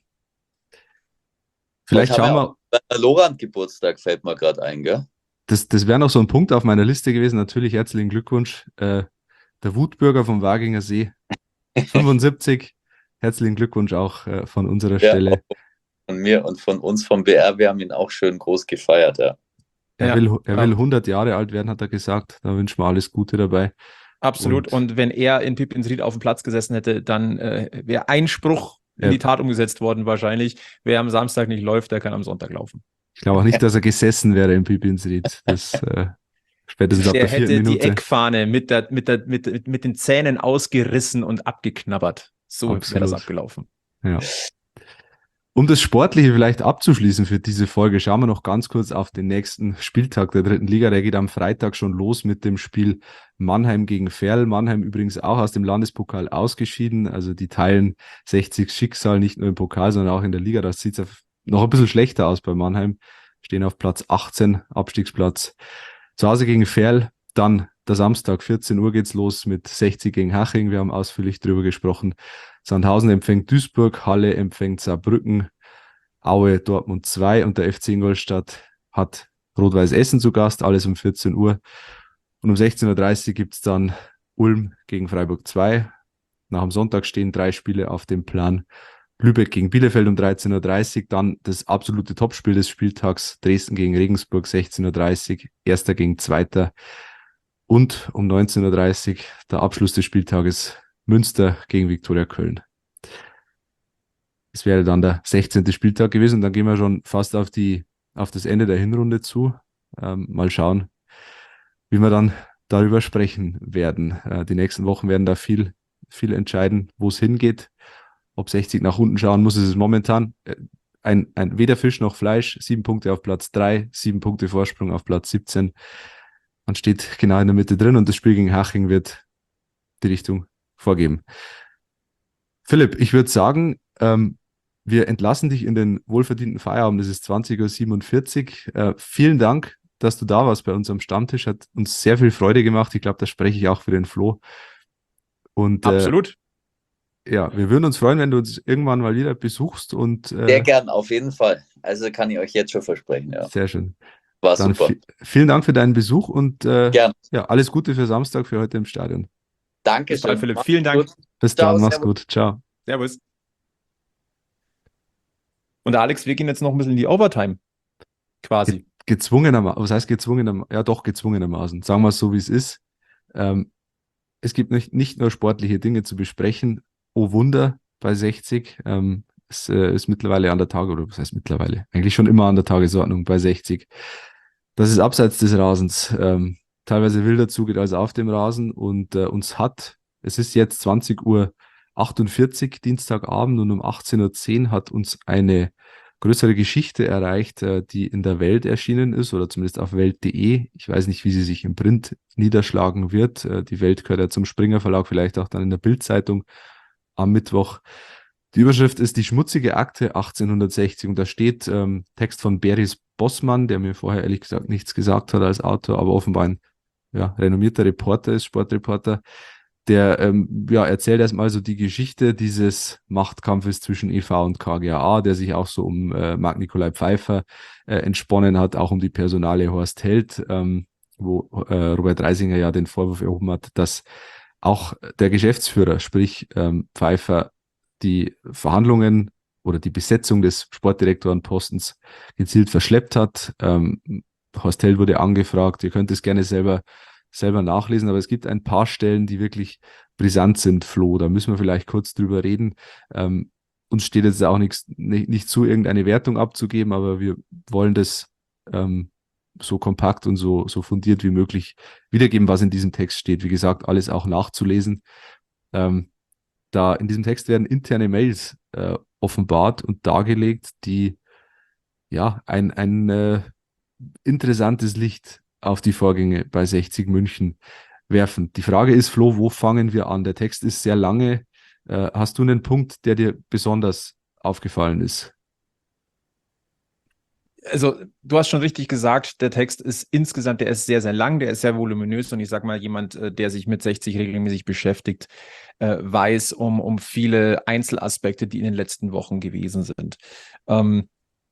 Vielleicht schauen wir... Ja Lorand-Geburtstag fällt mir gerade ein, gell? Das, das wäre noch so ein Punkt auf meiner Liste gewesen. Natürlich herzlichen Glückwunsch. Äh, der Wutbürger vom Waginger See, fünfundsiebzig. Herzlichen Glückwunsch auch äh, von unserer ja, Stelle. Von mir und von uns vom B R, wir haben ihn auch schön groß gefeiert, ja. Er, ja, will, er will ähm, hundert Jahre alt werden, hat er gesagt. Da wünschen wir alles Gute dabei. Absolut. Und, und wenn er in Pipins Ried auf dem Platz gesessen hätte, dann äh, wäre Einspruch in ja. die Tat umgesetzt worden wahrscheinlich. Wer am Samstag nicht läuft, der kann am Sonntag laufen. Ich glaube auch nicht, dass er gesessen wäre in Pipins Ried. Das äh, spätestens ab der der vierten hätte Minute. Die Eckfahne mit, der, mit, der, mit, mit, mit den Zähnen ausgerissen und abgeknabbert. So wäre das abgelaufen. Ja. Um das Sportliche vielleicht abzuschließen für diese Folge, schauen wir noch ganz kurz auf den nächsten Spieltag der dritten Liga. Der geht am Freitag schon los mit dem Spiel Mannheim gegen Verl. Mannheim übrigens auch aus dem Landespokal ausgeschieden. Also die teilen sechzig Schicksal, nicht nur im Pokal, sondern auch in der Liga. Das sieht noch ein bisschen schlechter aus bei Mannheim. Stehen auf Platz achtzehn, Abstiegsplatz. Zu Hause gegen Verl. Dann der Samstag, vierzehn Uhr geht's los mit sechzig gegen Haching. Wir haben ausführlich drüber gesprochen. Sandhausen empfängt Duisburg, Halle empfängt Saarbrücken, Aue, Dortmund zwei und der F C Ingolstadt hat Rot-Weiß Essen zu Gast, alles um vierzehn Uhr. Und um sechzehn Uhr dreißig gibt's dann Ulm gegen Freiburg zwei. Nach dem Sonntag stehen drei Spiele auf dem Plan. Lübeck gegen Bielefeld um dreizehn Uhr dreißig, dann das absolute Topspiel des Spieltags, Dresden gegen Regensburg sechzehn Uhr dreißig, Erster gegen Zweiter. Und um neunzehn Uhr dreißig der Abschluss des Spieltages, Münster gegen Viktoria Köln. Das wäre dann der sechzehnte Spieltag gewesen. Und dann gehen wir schon fast auf die, auf das Ende der Hinrunde zu. Ähm, mal schauen, wie wir dann darüber sprechen werden. Äh, die nächsten Wochen werden da viel, viel entscheiden, wo es hingeht. Ob sechzig nach unten schauen muss, ist es momentan äh, ein, ein weder Fisch noch Fleisch. Sieben Punkte auf Platz drei, sieben Punkte Vorsprung auf Platz siebzehn. man steht genau in der Mitte drin und das Spiel gegen Haching wird die Richtung vorgeben. Philipp, ich würde sagen, ähm, wir entlassen dich in den wohlverdienten Feierabend. Es ist zwanzig Uhr siebenundvierzig. Äh, vielen Dank, dass du da warst bei uns am Stammtisch. Hat uns sehr viel Freude gemacht. Ich glaube, da spreche ich auch für den Flo. Und, Absolut. Äh, ja, wir würden uns freuen, wenn du uns irgendwann mal wieder besuchst. Und, äh, sehr gern, auf jeden Fall. Also kann ich euch jetzt schon versprechen. Ja. Sehr schön. War Dann super. Vielen Dank für deinen Besuch und äh, Gern. Ja, alles Gute für Samstag, für heute im Stadion. Danke Bis bald, schön. Philipp. Mach's Vielen Dank. gut. Bis Ciao, dann, mach's servus. gut. Ciao. Servus. Und Alex, wir gehen jetzt noch ein bisschen in die Overtime. Quasi. Ge gezwungenermaßen, was heißt gezwungenermaßen? Ja, doch gezwungenermaßen. Sagen wir es so, wie es ist. Ähm, es gibt nicht, nicht nur sportliche Dinge zu besprechen. Oh Wunder bei sechzig. Ähm, es äh, ist mittlerweile an der Tage, oder was heißt mittlerweile? Eigentlich schon immer an der Tagesordnung bei sechzig. Das ist abseits des Rasens. Ähm, teilweise wilder zugeht als auf dem Rasen und äh, uns hat, es ist jetzt zwanzig Uhr achtundvierzig, Dienstagabend, und um achtzehn Uhr zehn hat uns eine größere Geschichte erreicht, äh, die in der Welt erschienen ist, oder zumindest auf welt punkt de. Ich weiß nicht, wie sie sich im Print niederschlagen wird. Äh, die Welt gehört ja zum Springer Verlag, vielleicht auch dann in der Bild-Zeitung am Mittwoch. Die Überschrift ist die schmutzige Akte achtzehnhundertsechzig und da steht ähm, Text von Beris Bossmann, der mir vorher ehrlich gesagt nichts gesagt hat als Autor, aber offenbar ein ja, renommierter Reporter ist, Sportreporter, der ähm, ja, erzählt erstmal so die Geschichte dieses Machtkampfes zwischen E V und K G A A, der sich auch so um äh, Marc-Nikolai Pfeiffer äh, entsponnen hat, auch um die Personalie Horst Held, ähm, wo äh, Robert Reisinger ja den Vorwurf erhoben hat, dass auch der Geschäftsführer, sprich ähm, Pfeiffer, die Verhandlungen oder die Besetzung des Sportdirektorenpostens gezielt verschleppt hat. Ähm, Horst Held wurde angefragt, ihr könnt es gerne selber, selber nachlesen, aber es gibt ein paar Stellen, die wirklich brisant sind, Flo. Da müssen wir vielleicht kurz drüber reden. Ähm, uns steht jetzt auch nichts, nicht, nicht zu, irgendeine Wertung abzugeben, aber wir wollen das ähm, so kompakt und so, so fundiert wie möglich wiedergeben, was in diesem Text steht. Wie gesagt, alles auch nachzulesen. Ähm, Da in diesem Text werden interne Mails äh, offenbart und dargelegt, die ja ein, ein äh, interessantes Licht auf die Vorgänge bei sechzig München werfen. Die Frage ist, Flo, wo fangen wir an? Der Text ist sehr lange. Äh, hast du einen Punkt, der dir besonders aufgefallen ist? Also, du hast schon richtig gesagt, der Text ist insgesamt, der ist sehr, sehr lang, der ist sehr voluminös und ich sag mal, jemand, der sich mit sechzig regelmäßig beschäftigt, äh, weiß um, um viele Einzelaspekte, die in den letzten Wochen gewesen sind. Ähm,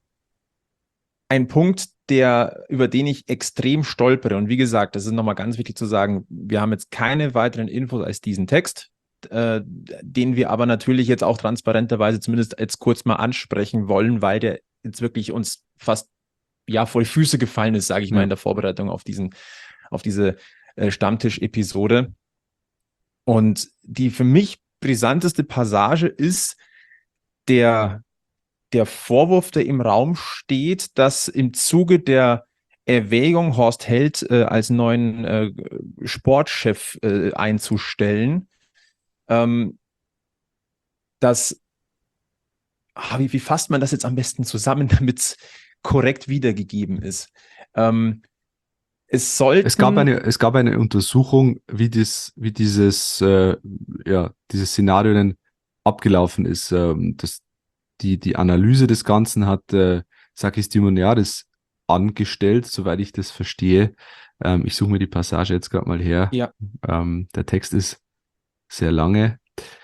ein Punkt, der, über den ich extrem stolpere, und wie gesagt, das ist nochmal ganz wichtig zu sagen, wir haben jetzt keine weiteren Infos als diesen Text, äh, den wir aber natürlich jetzt auch transparenterweise zumindest jetzt kurz mal ansprechen wollen, weil der jetzt wirklich uns fast ja vor die Füße gefallen ist, sage ich Ja. mal, in der Vorbereitung auf diesen, auf diese äh, Stammtisch-Episode. Und die für mich brisanteste Passage ist der, der Vorwurf, der im Raum steht, dass im Zuge der Erwägung, Horst Held äh, als neuen äh, Sportchef äh, einzustellen, ähm, dass Ah, wie, wie fasst man das jetzt am besten zusammen, damit es korrekt wiedergegeben ist? Ähm, es sollten... Es gab eine, es gab eine Untersuchung, wie, dies, wie dieses, äh, ja, dieses Szenario denn abgelaufen ist. Ähm, das, die, die Analyse des Ganzen hat äh, Sakis Dimoniadis angestellt, soweit ich das verstehe. Ähm, ich suche mir die Passage jetzt gerade mal her. Ja. Ähm, der Text ist sehr lange.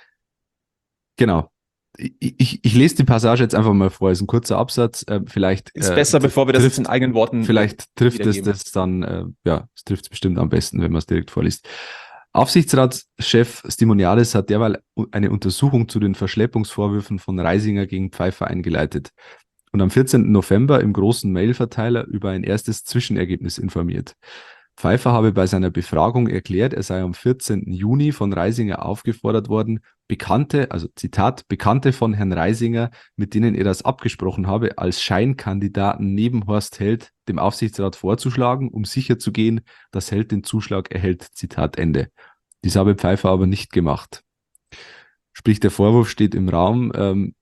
Genau. Ich, ich, ich lese die Passage jetzt einfach mal vor. Es ist ein kurzer Absatz. Äh, vielleicht Ist äh, besser, bevor wir das trifft, jetzt in eigenen Worten Vielleicht trifft es wiedergeben. das dann, äh, ja, es trifft es bestimmt am besten, wenn man es direkt vorliest. Aufsichtsratschef Stimoniadis hat derweil eine Untersuchung zu den Verschleppungsvorwürfen von Reisinger gegen Pfeiffer eingeleitet und am vierzehnten November im großen Mailverteiler über ein erstes Zwischenergebnis informiert. Pfeiffer habe bei seiner Befragung erklärt, er sei am vierzehnten Juni von Reisinger aufgefordert worden, Bekannte, also Zitat, Bekannte von Herrn Reisinger, mit denen er das abgesprochen habe, als Scheinkandidaten neben Horst Held dem Aufsichtsrat vorzuschlagen, um sicherzugehen, dass Held den Zuschlag erhält. Zitat Ende. Dies habe Pfeiffer aber nicht gemacht. Sprich, der Vorwurf steht im Raum, ähm,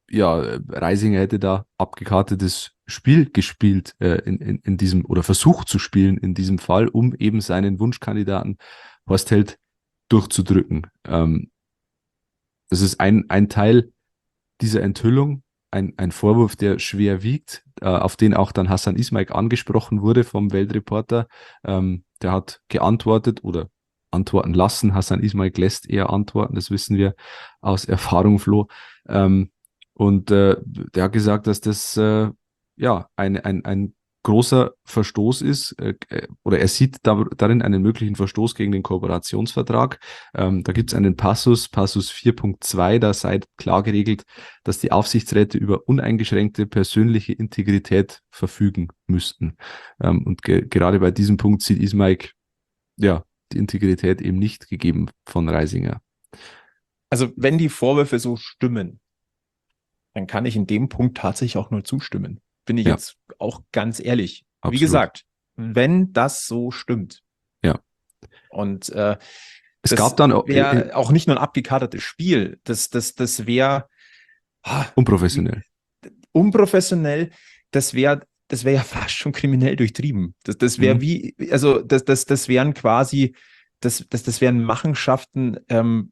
ja, Reisinger hätte da abgekartetes Spiel gespielt äh, in, in, in diesem oder versucht zu spielen in diesem Fall, um eben seinen Wunschkandidaten Horst Held durchzudrücken. Ähm, das ist ein, ein Teil dieser Enthüllung, ein, ein Vorwurf, der schwer wiegt, äh, auf den auch dann Hassan Ismail angesprochen wurde vom Weltreporter. Ähm, der hat geantwortet oder antworten lassen. Hassan Ismail lässt eher antworten, das wissen wir aus Erfahrung, Flo. Ähm, und äh, der hat gesagt, dass das äh, ja ein, ein, ein großer Verstoß ist, äh, oder er sieht da, darin einen möglichen Verstoß gegen den Kooperationsvertrag. Ähm, da gibt es einen Passus, Passus vier Punkt zwei, da sei klar geregelt, dass die Aufsichtsräte über uneingeschränkte persönliche Integrität verfügen müssten. Ähm, und ge gerade bei diesem Punkt sieht Ismail ja die Integrität eben nicht gegeben von Reisinger. Also wenn die Vorwürfe so stimmen, dann kann ich in dem Punkt tatsächlich auch nur zustimmen. Bin ich Ja. jetzt auch ganz ehrlich. Absolut. Wie gesagt, wenn das so stimmt. Ja. Und äh, Es das gab dann auch, wäre auch nicht nur ein abgekartetes Spiel. Das, das, das wäre ah, unprofessionell. unprofessionell. Das wäre das wäre ja fast schon kriminell durchtrieben. Das, das wäre Mhm. wie, also das, das, das wären quasi, das, das, das wären Machenschaften, ähm,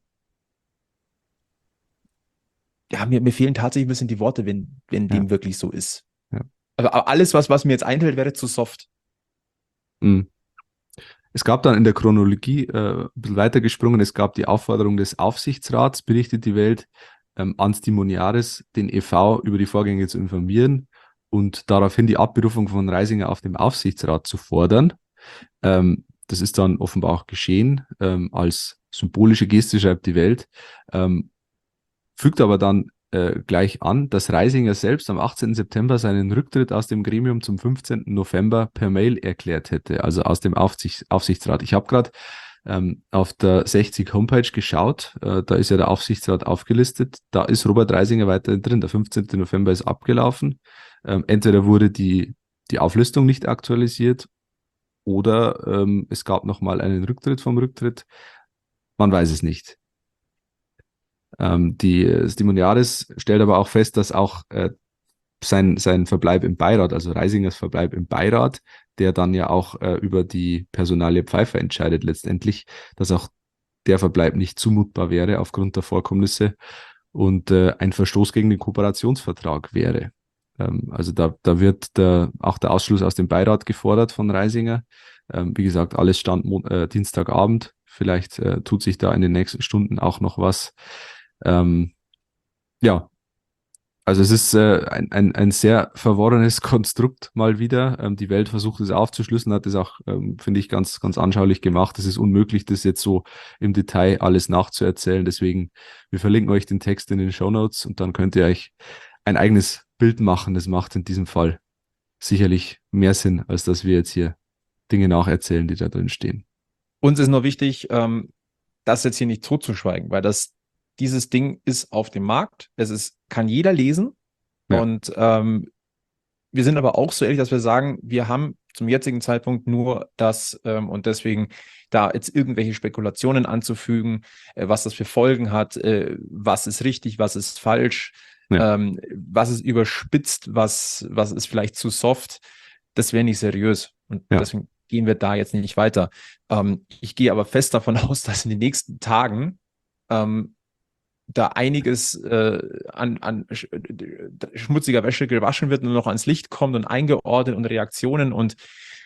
ja, mir, mir fehlen tatsächlich ein bisschen die Worte, wenn, wenn Ja. dem wirklich so ist. Ja. Aber, aber alles, was, was mir jetzt einfällt, wäre zu soft. Mhm. Es gab dann in der Chronologie äh, ein bisschen weitergesprungen, es gab die Aufforderung des Aufsichtsrats, berichtet die Welt, ähm, ans Timoniaris, den E V über die Vorgänge zu informieren und daraufhin die Abberufung von Reisinger auf dem Aufsichtsrat zu fordern. Ähm, das ist dann offenbar auch geschehen, ähm, als symbolische Geste, schreibt die Welt. Ähm, fügt aber dann äh, gleich an, dass Reisinger selbst am achtzehnten September seinen Rücktritt aus dem Gremium zum fünfzehnten November per Mail erklärt hätte, also aus dem Aufsicht, Aufsichtsrat. Ich habe gerade ähm, auf der sechzig Homepage geschaut, äh, da ist ja der Aufsichtsrat aufgelistet, da ist Robert Reisinger weiterhin drin, der fünfzehnten November ist abgelaufen. Ähm, entweder wurde die, die Auflistung nicht aktualisiert oder ähm, es gab nochmal einen Rücktritt vom Rücktritt, man weiß es nicht. Ähm, die das Timoniaris stellt aber auch fest, dass auch äh, sein, sein Verbleib im Beirat, also Reisingers Verbleib im Beirat, der dann ja auch äh, über die Personalie Pfeiffer entscheidet letztendlich, dass auch der Verbleib nicht zumutbar wäre aufgrund der Vorkommnisse und äh, ein Verstoß gegen den Kooperationsvertrag wäre. Ähm, also da, da wird der, auch der Ausschluss aus dem Beirat gefordert von Reisinger. Ähm, wie gesagt, alles stand Mon äh, Dienstagabend. Vielleicht äh, tut sich da in den nächsten Stunden auch noch was. Ähm, ja, also es ist äh, ein, ein, ein sehr verworrenes Konstrukt mal wieder. Ähm, die Welt versucht es aufzuschlüsseln, hat es auch, ähm, finde ich, ganz, ganz anschaulich gemacht. Es ist unmöglich, das jetzt so im Detail alles nachzuerzählen. Deswegen, wir verlinken euch den Text in den Shownotes und dann könnt ihr euch ein eigenes Bild machen. Das macht in diesem Fall sicherlich mehr Sinn, als dass wir jetzt hier Dinge nacherzählen, die da drin stehen. Uns ist nur wichtig, ähm, das jetzt hier nicht totzuschweigen, weil das dieses Ding ist auf dem Markt. Es ist, kann jeder lesen. Ja. Und ähm, wir sind aber auch so ehrlich, dass wir sagen, wir haben zum jetzigen Zeitpunkt nur das ähm, und deswegen da jetzt irgendwelche Spekulationen anzufügen, äh, was das für Folgen hat, äh, was ist richtig, was ist falsch, Ja. ähm, was ist überspitzt, was, was ist vielleicht zu soft, das wäre nicht seriös. Und Ja. deswegen gehen wir da jetzt nicht weiter. Ähm, ich gehe aber fest davon aus, dass in den nächsten Tagen ähm, da einiges äh, an, an sch schmutziger Wäsche gewaschen wird und noch ans Licht kommt und eingeordnet und Reaktionen und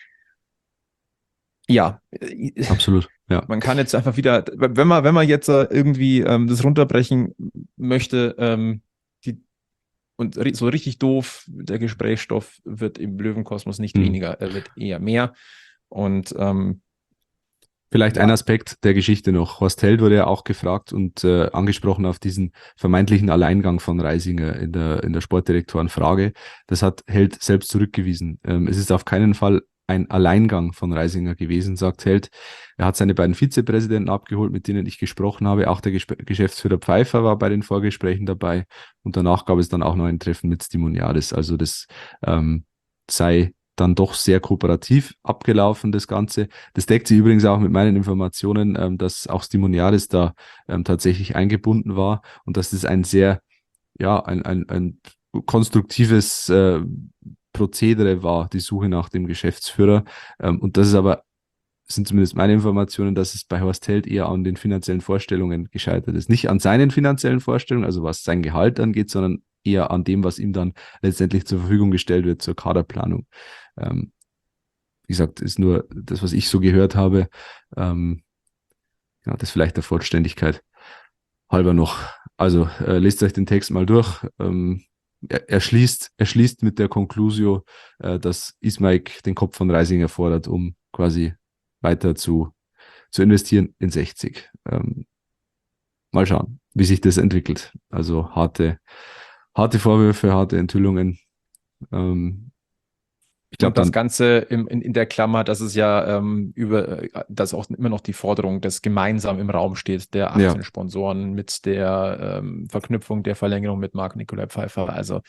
ja. Absolut, ja. Man kann jetzt einfach wieder, wenn man, wenn man jetzt äh, irgendwie ähm, das runterbrechen möchte, ähm, die, und so richtig doof, der Gesprächsstoff wird im Löwenkosmos nicht Mhm. weniger, er wird eher mehr. Und ähm, Vielleicht Ja. ein Aspekt der Geschichte noch. Horst Held wurde ja auch gefragt und äh, angesprochen auf diesen vermeintlichen Alleingang von Reisinger in der, in der Sportdirektorenfrage. Das hat Held selbst zurückgewiesen. Ähm, es ist auf keinen Fall ein Alleingang von Reisinger gewesen, sagt Held. Er hat seine beiden Vizepräsidenten abgeholt, mit denen ich gesprochen habe. Auch der Gesp Geschäftsführer Pfeiffer war bei den Vorgesprächen dabei. Und danach gab es dann auch noch ein Treffen mit Stimoniaris. Also das ähm, sei dann doch sehr kooperativ abgelaufen, das Ganze. Das deckt sich übrigens auch mit meinen Informationen, ähm, dass auch Stimoniaris da ähm, tatsächlich eingebunden war und dass das ein sehr ja, ein, ein, ein konstruktives äh, Prozedere war, die Suche nach dem Geschäftsführer. Ähm, und das ist aber, sind zumindest meine Informationen, dass es bei Horst Held eher an den finanziellen Vorstellungen gescheitert ist. Nicht an seinen finanziellen Vorstellungen, also was sein Gehalt angeht, sondern eher an dem, was ihm dann letztendlich zur Verfügung gestellt wird zur Kaderplanung. Ähm, wie gesagt, ist nur das, was ich so gehört habe. Ähm, ja, das vielleicht der Vollständigkeit halber noch. Also äh, lest euch den Text mal durch. Ähm, er, er, schließt, er schließt mit der Conclusio, äh, dass Ismaik den Kopf von Reisinger fordert, um quasi weiter zu, zu investieren in sechzig. Ähm, mal schauen, wie sich das entwickelt. Also harte, harte Vorwürfe, harte Enthüllungen. Ähm, ich glaube Und das dann, Ganze im, in, in der Klammer, dass es ja ähm, über, äh, dass auch immer noch die Forderung des gemeinsam im Raum steht, der achtzehn ja, Sponsoren mit der ähm, Verknüpfung der Verlängerung mit Marc-Nicolai Pfeiffer. Also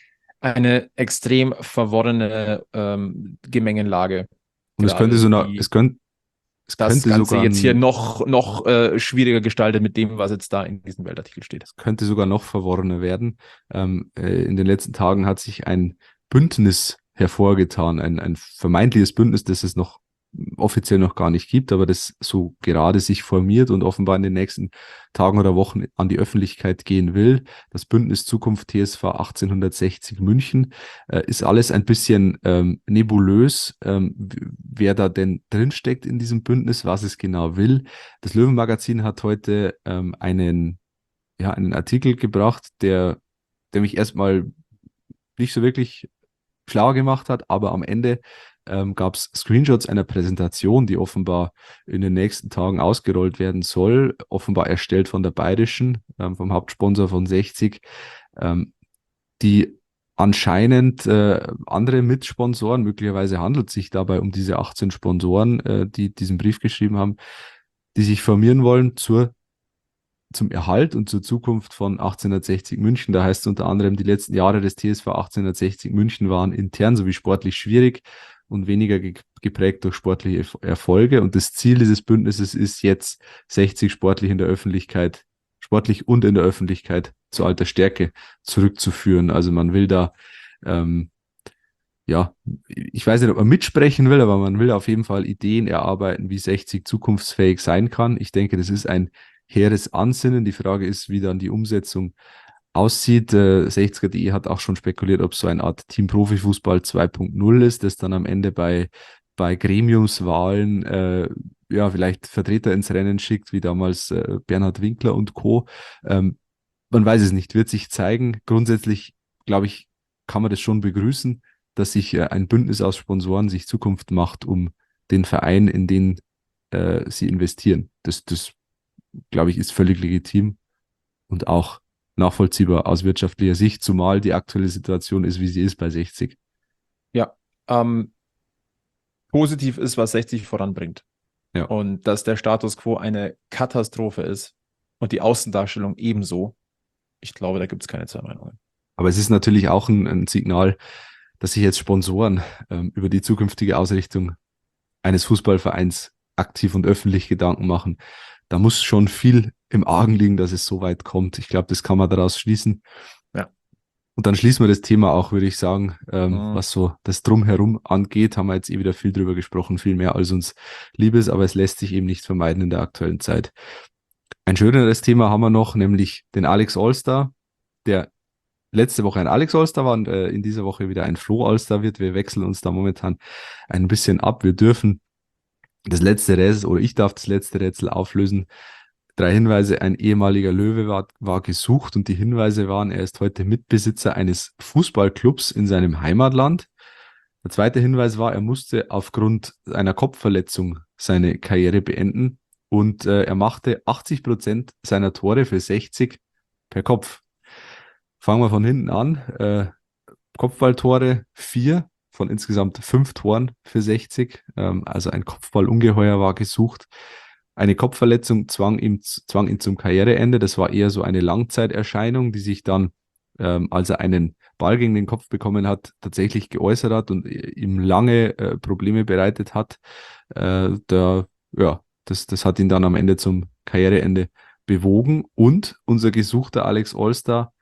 eine extrem verworrene ähm, Gemengenlage. und es könnte Gerade so eine, die es könnte, es das könnte Ganze sogar jetzt hier ein, noch, noch äh, schwieriger gestaltet mit dem, was jetzt da in diesem Weltartikel steht. könnte sogar noch verworrener werden. Ähm, äh, in den letzten Tagen hat sich ein Bündnis hervorgetan, ein, ein vermeintliches Bündnis, das es noch offiziell noch gar nicht gibt, aber das so gerade sich formiert und offenbar in den nächsten Tagen oder Wochen an die Öffentlichkeit gehen will. Das Bündnis Zukunft T S V achtzehnhundertsechzig München, äh, ist alles ein bisschen ähm, nebulös, ähm, wer da denn drinsteckt in diesem Bündnis, was es genau will. Das Löwenmagazin hat heute ähm, einen, ja, einen Artikel gebracht, der, der mich erstmal nicht so wirklich schlau gemacht hat, aber am Ende ähm, gab es Screenshots einer Präsentation, die offenbar in den nächsten Tagen ausgerollt werden soll, offenbar erstellt von der Bayerischen, ähm, vom Hauptsponsor von sechzig, ähm, die anscheinend äh, andere Mitsponsoren, möglicherweise handelt es sich dabei um diese achtzehn Sponsoren, äh, die diesen Brief geschrieben haben, die sich formieren wollen zur zum Erhalt und zur Zukunft von achtzehnhundertsechzig München. Da heißt es unter anderem, die letzten Jahre des T S V achtzehnhundertsechzig München waren intern sowie sportlich schwierig und weniger ge geprägt durch sportliche Erfolge. Und das Ziel dieses Bündnisses ist jetzt, sechzig sportlich in der Öffentlichkeit, sportlich und in der Öffentlichkeit zu alter Stärke zurückzuführen. Also man will da, ähm, ja, ich weiß nicht, ob man mitsprechen will, aber man will auf jeden Fall Ideen erarbeiten, wie sechzig zukunftsfähig sein kann. Ich denke, das ist ein hehres Ansinnen. Die Frage ist, wie dann die Umsetzung aussieht. Äh, sechziger punkt de hat auch schon spekuliert, ob so eine Art Team Profifußball zwei Punkt null ist, das dann am Ende bei, bei Gremiumswahlen äh, ja vielleicht Vertreter ins Rennen schickt, wie damals äh, Bernhard Winkler und Co. Ähm, man weiß es nicht, wird sich zeigen. Grundsätzlich, glaube ich, kann man das schon begrüßen, dass sich äh, ein Bündnis aus Sponsoren sich Zukunft macht, um den Verein, in den äh, sie investieren. Das, das glaube ich, ist völlig legitim und auch nachvollziehbar aus wirtschaftlicher Sicht, zumal die aktuelle Situation ist, wie sie ist bei sechzig. Ja, ähm, positiv ist, was sechzig voranbringt. Ja. Und dass der Status quo eine Katastrophe ist und die Außendarstellung ebenso. Ich glaube, da gibt es keine zwei Meinungen. Aber es ist natürlich auch ein, ein Signal, dass sich jetzt Sponsoren ähm, über die zukünftige Ausrichtung eines Fußballvereins aktiv und öffentlich Gedanken machen. Da muss schon viel im Argen liegen, dass es so weit kommt. Ich glaube, das kann man daraus schließen. Ja. Und dann schließen wir das Thema auch, würde ich sagen, ähm, Mhm. was so das Drumherum angeht, haben wir jetzt eh wieder viel drüber gesprochen, viel mehr als uns lieb ist, aber es lässt sich eben nicht vermeiden in der aktuellen Zeit. Ein schöneres Thema haben wir noch, nämlich den Alex Allstar, der letzte Woche ein Alex Allstar war und äh, in dieser Woche wieder ein Flo Allstar wird. Wir wechseln uns da momentan ein bisschen ab. Wir dürfen das letzte Rätsel, oder ich darf das letzte Rätsel auflösen. Drei Hinweise, ein ehemaliger Löwe war, war gesucht und die Hinweise waren, er ist heute Mitbesitzer eines Fußballclubs in seinem Heimatland. Der zweite Hinweis war, er musste aufgrund einer Kopfverletzung seine Karriere beenden und äh, er machte achtzig Prozent seiner Tore für sechzig per Kopf. Fangen wir von hinten an. Äh, Kopfballtore vier von insgesamt fünf Toren für sechzig. Ähm, also ein Kopfballungeheuer war gesucht. Eine Kopfverletzung zwang ihn, zwang ihn zum Karriereende. Das war eher so eine Langzeiterscheinung, die sich dann, ähm, als er einen Ball gegen den Kopf bekommen hat, tatsächlich geäußert hat und ihm lange äh, Probleme bereitet hat. Äh, der, ja, das, das hat ihn dann am Ende zum Karriereende bewogen. Und unser gesuchter Alex Allstar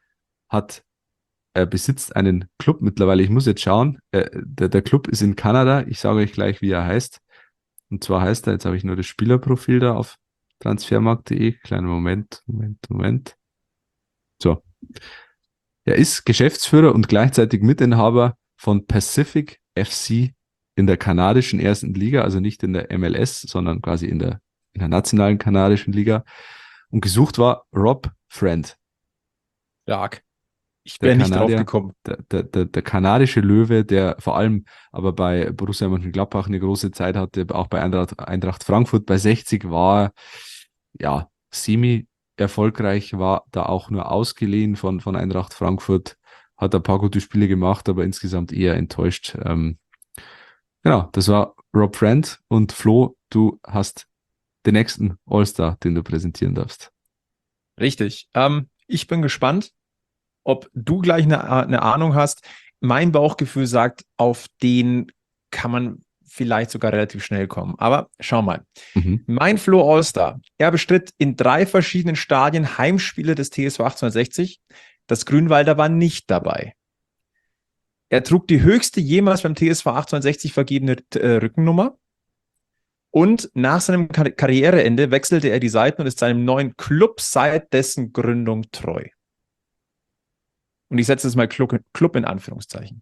hat, er besitzt einen Club mittlerweile. Ich muss jetzt schauen. Äh, der, der Club ist in Kanada. Ich sage euch gleich, wie er heißt. Und zwar heißt er, jetzt habe ich nur das Spielerprofil da auf transfermarkt punkt de. Kleinen Moment, Moment, Moment. So. Er ist Geschäftsführer und gleichzeitig Mitinhaber von Pacific F C in der kanadischen ersten Liga, also nicht in der M L S, sondern quasi in der, in der nationalen kanadischen Liga. Und gesucht war Rob Friend. Stark. Ich bin nicht drauf gekommen. Der, der, der, der kanadische Löwe, der vor allem aber bei Borussia Mönchengladbach eine große Zeit hatte, auch bei Eintracht, Eintracht Frankfurt bei sechzig war, ja, semi-erfolgreich, war da auch nur ausgeliehen von, von Eintracht Frankfurt, hat ein paar gute Spiele gemacht, aber insgesamt eher enttäuscht. Ähm, genau, das war Rob Friend. Und Flo, du hast den nächsten All-Star, den du präsentieren darfst. Richtig. Ähm, ich bin gespannt, ob du gleich eine, eine Ahnung hast. Mein Bauchgefühl sagt, auf den kann man vielleicht sogar relativ schnell kommen. Aber schau mal. Mhm. Mein Flo All-Star, er bestritt in drei verschiedenen Stadien Heimspiele des T S V achtzehnhundertsechzig. Das Grünwalder war nicht dabei. Er trug die höchste jemals beim T S V achtzehnhundertsechzig vergebene äh, Rückennummer. Und nach seinem Kar- Karriereende wechselte er die Seiten und ist seinem neuen Club seit dessen Gründung treu. Und ich setze jetzt mal Club, Club in Anführungszeichen.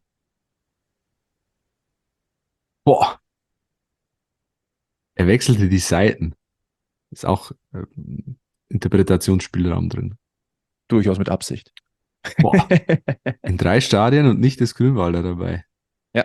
Boah. Er wechselte die Seiten. Ist auch äh, Interpretationsspielraum drin. Durchaus mit Absicht. Boah. In drei Stadien und nicht das Grünwalder dabei. Ja.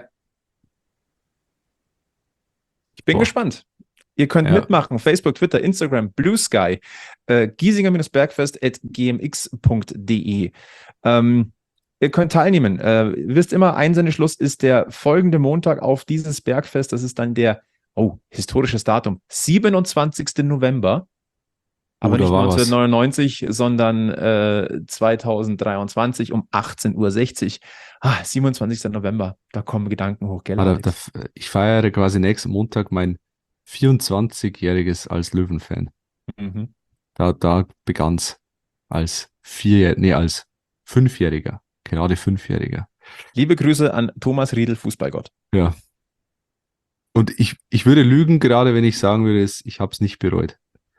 Ich bin Boah. gespannt. Ihr könnt ja. mitmachen. Facebook, Twitter, Instagram, Blue Sky, äh, giesinger-bergfest at g m x punkt d e. Ähm, ihr könnt teilnehmen. Äh, ihr wisst immer, Einsendeschluss ist der folgende Montag auf dieses Bergfest. Das ist dann der, oh, historisches Datum, siebenundzwanzigsten November. Aber oh, nicht neunzehnhundertneunundneunzig, was. sondern äh, zweitausenddreiundzwanzig um achtzehn Uhr sechzig. Ah, siebenundzwanzigsten November. Da kommen Gedanken hoch, gell? Ah, da, da, ich feiere quasi nächsten Montag mein vierundzwanzigjähriges als Löwenfan. Mhm. Da, da begann's als vier, nee, als Fünfjähriger. Gerade Fünfjähriger. Liebe Grüße an Thomas Riedl, Fußballgott. Ja. Und ich, ich würde lügen, gerade wenn ich sagen würde, ich habe es nicht bereut.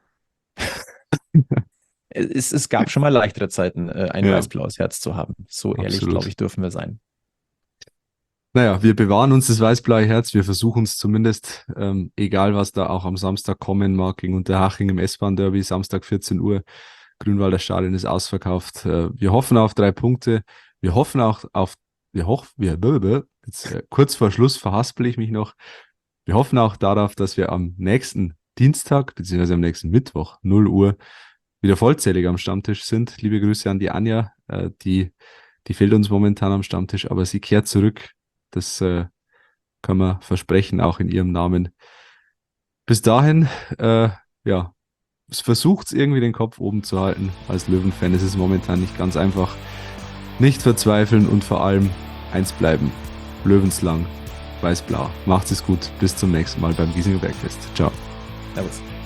es, es gab schon mal leichtere Zeiten, ein ja. weiß-blaues Herz zu haben. So Absolut. Ehrlich, glaube ich, dürfen wir sein. Naja, wir bewahren uns das weiß-blaue Herz. Wir versuchen es zumindest, ähm, egal was da auch am Samstag kommen mag, gegen Unterhaching im S-Bahn-Derby, Samstag vierzehn Uhr. Grünwalder Stadion ist ausverkauft. Äh, wir hoffen auf drei Punkte. Wir hoffen auch auf, wir hoffen, wir, jetzt äh, kurz vor Schluss verhaspel ich mich noch. Wir hoffen auch darauf, dass wir am nächsten Dienstag, beziehungsweise am nächsten Mittwoch, null Uhr, wieder vollzählig am Stammtisch sind. Liebe Grüße an die Anja, äh, die, die fehlt uns momentan am Stammtisch, aber sie kehrt zurück. Das äh, kann man versprechen, auch in ihrem Namen. Bis dahin, äh, ja, versucht irgendwie den Kopf oben zu halten. Als Löwenfan ist es momentan nicht ganz einfach. Nicht verzweifeln und vor allem eins bleiben. Löwenslang, weiß-blau. Macht's es gut. Bis zum nächsten Mal beim Giesinger Bergfest. Ciao. Servus.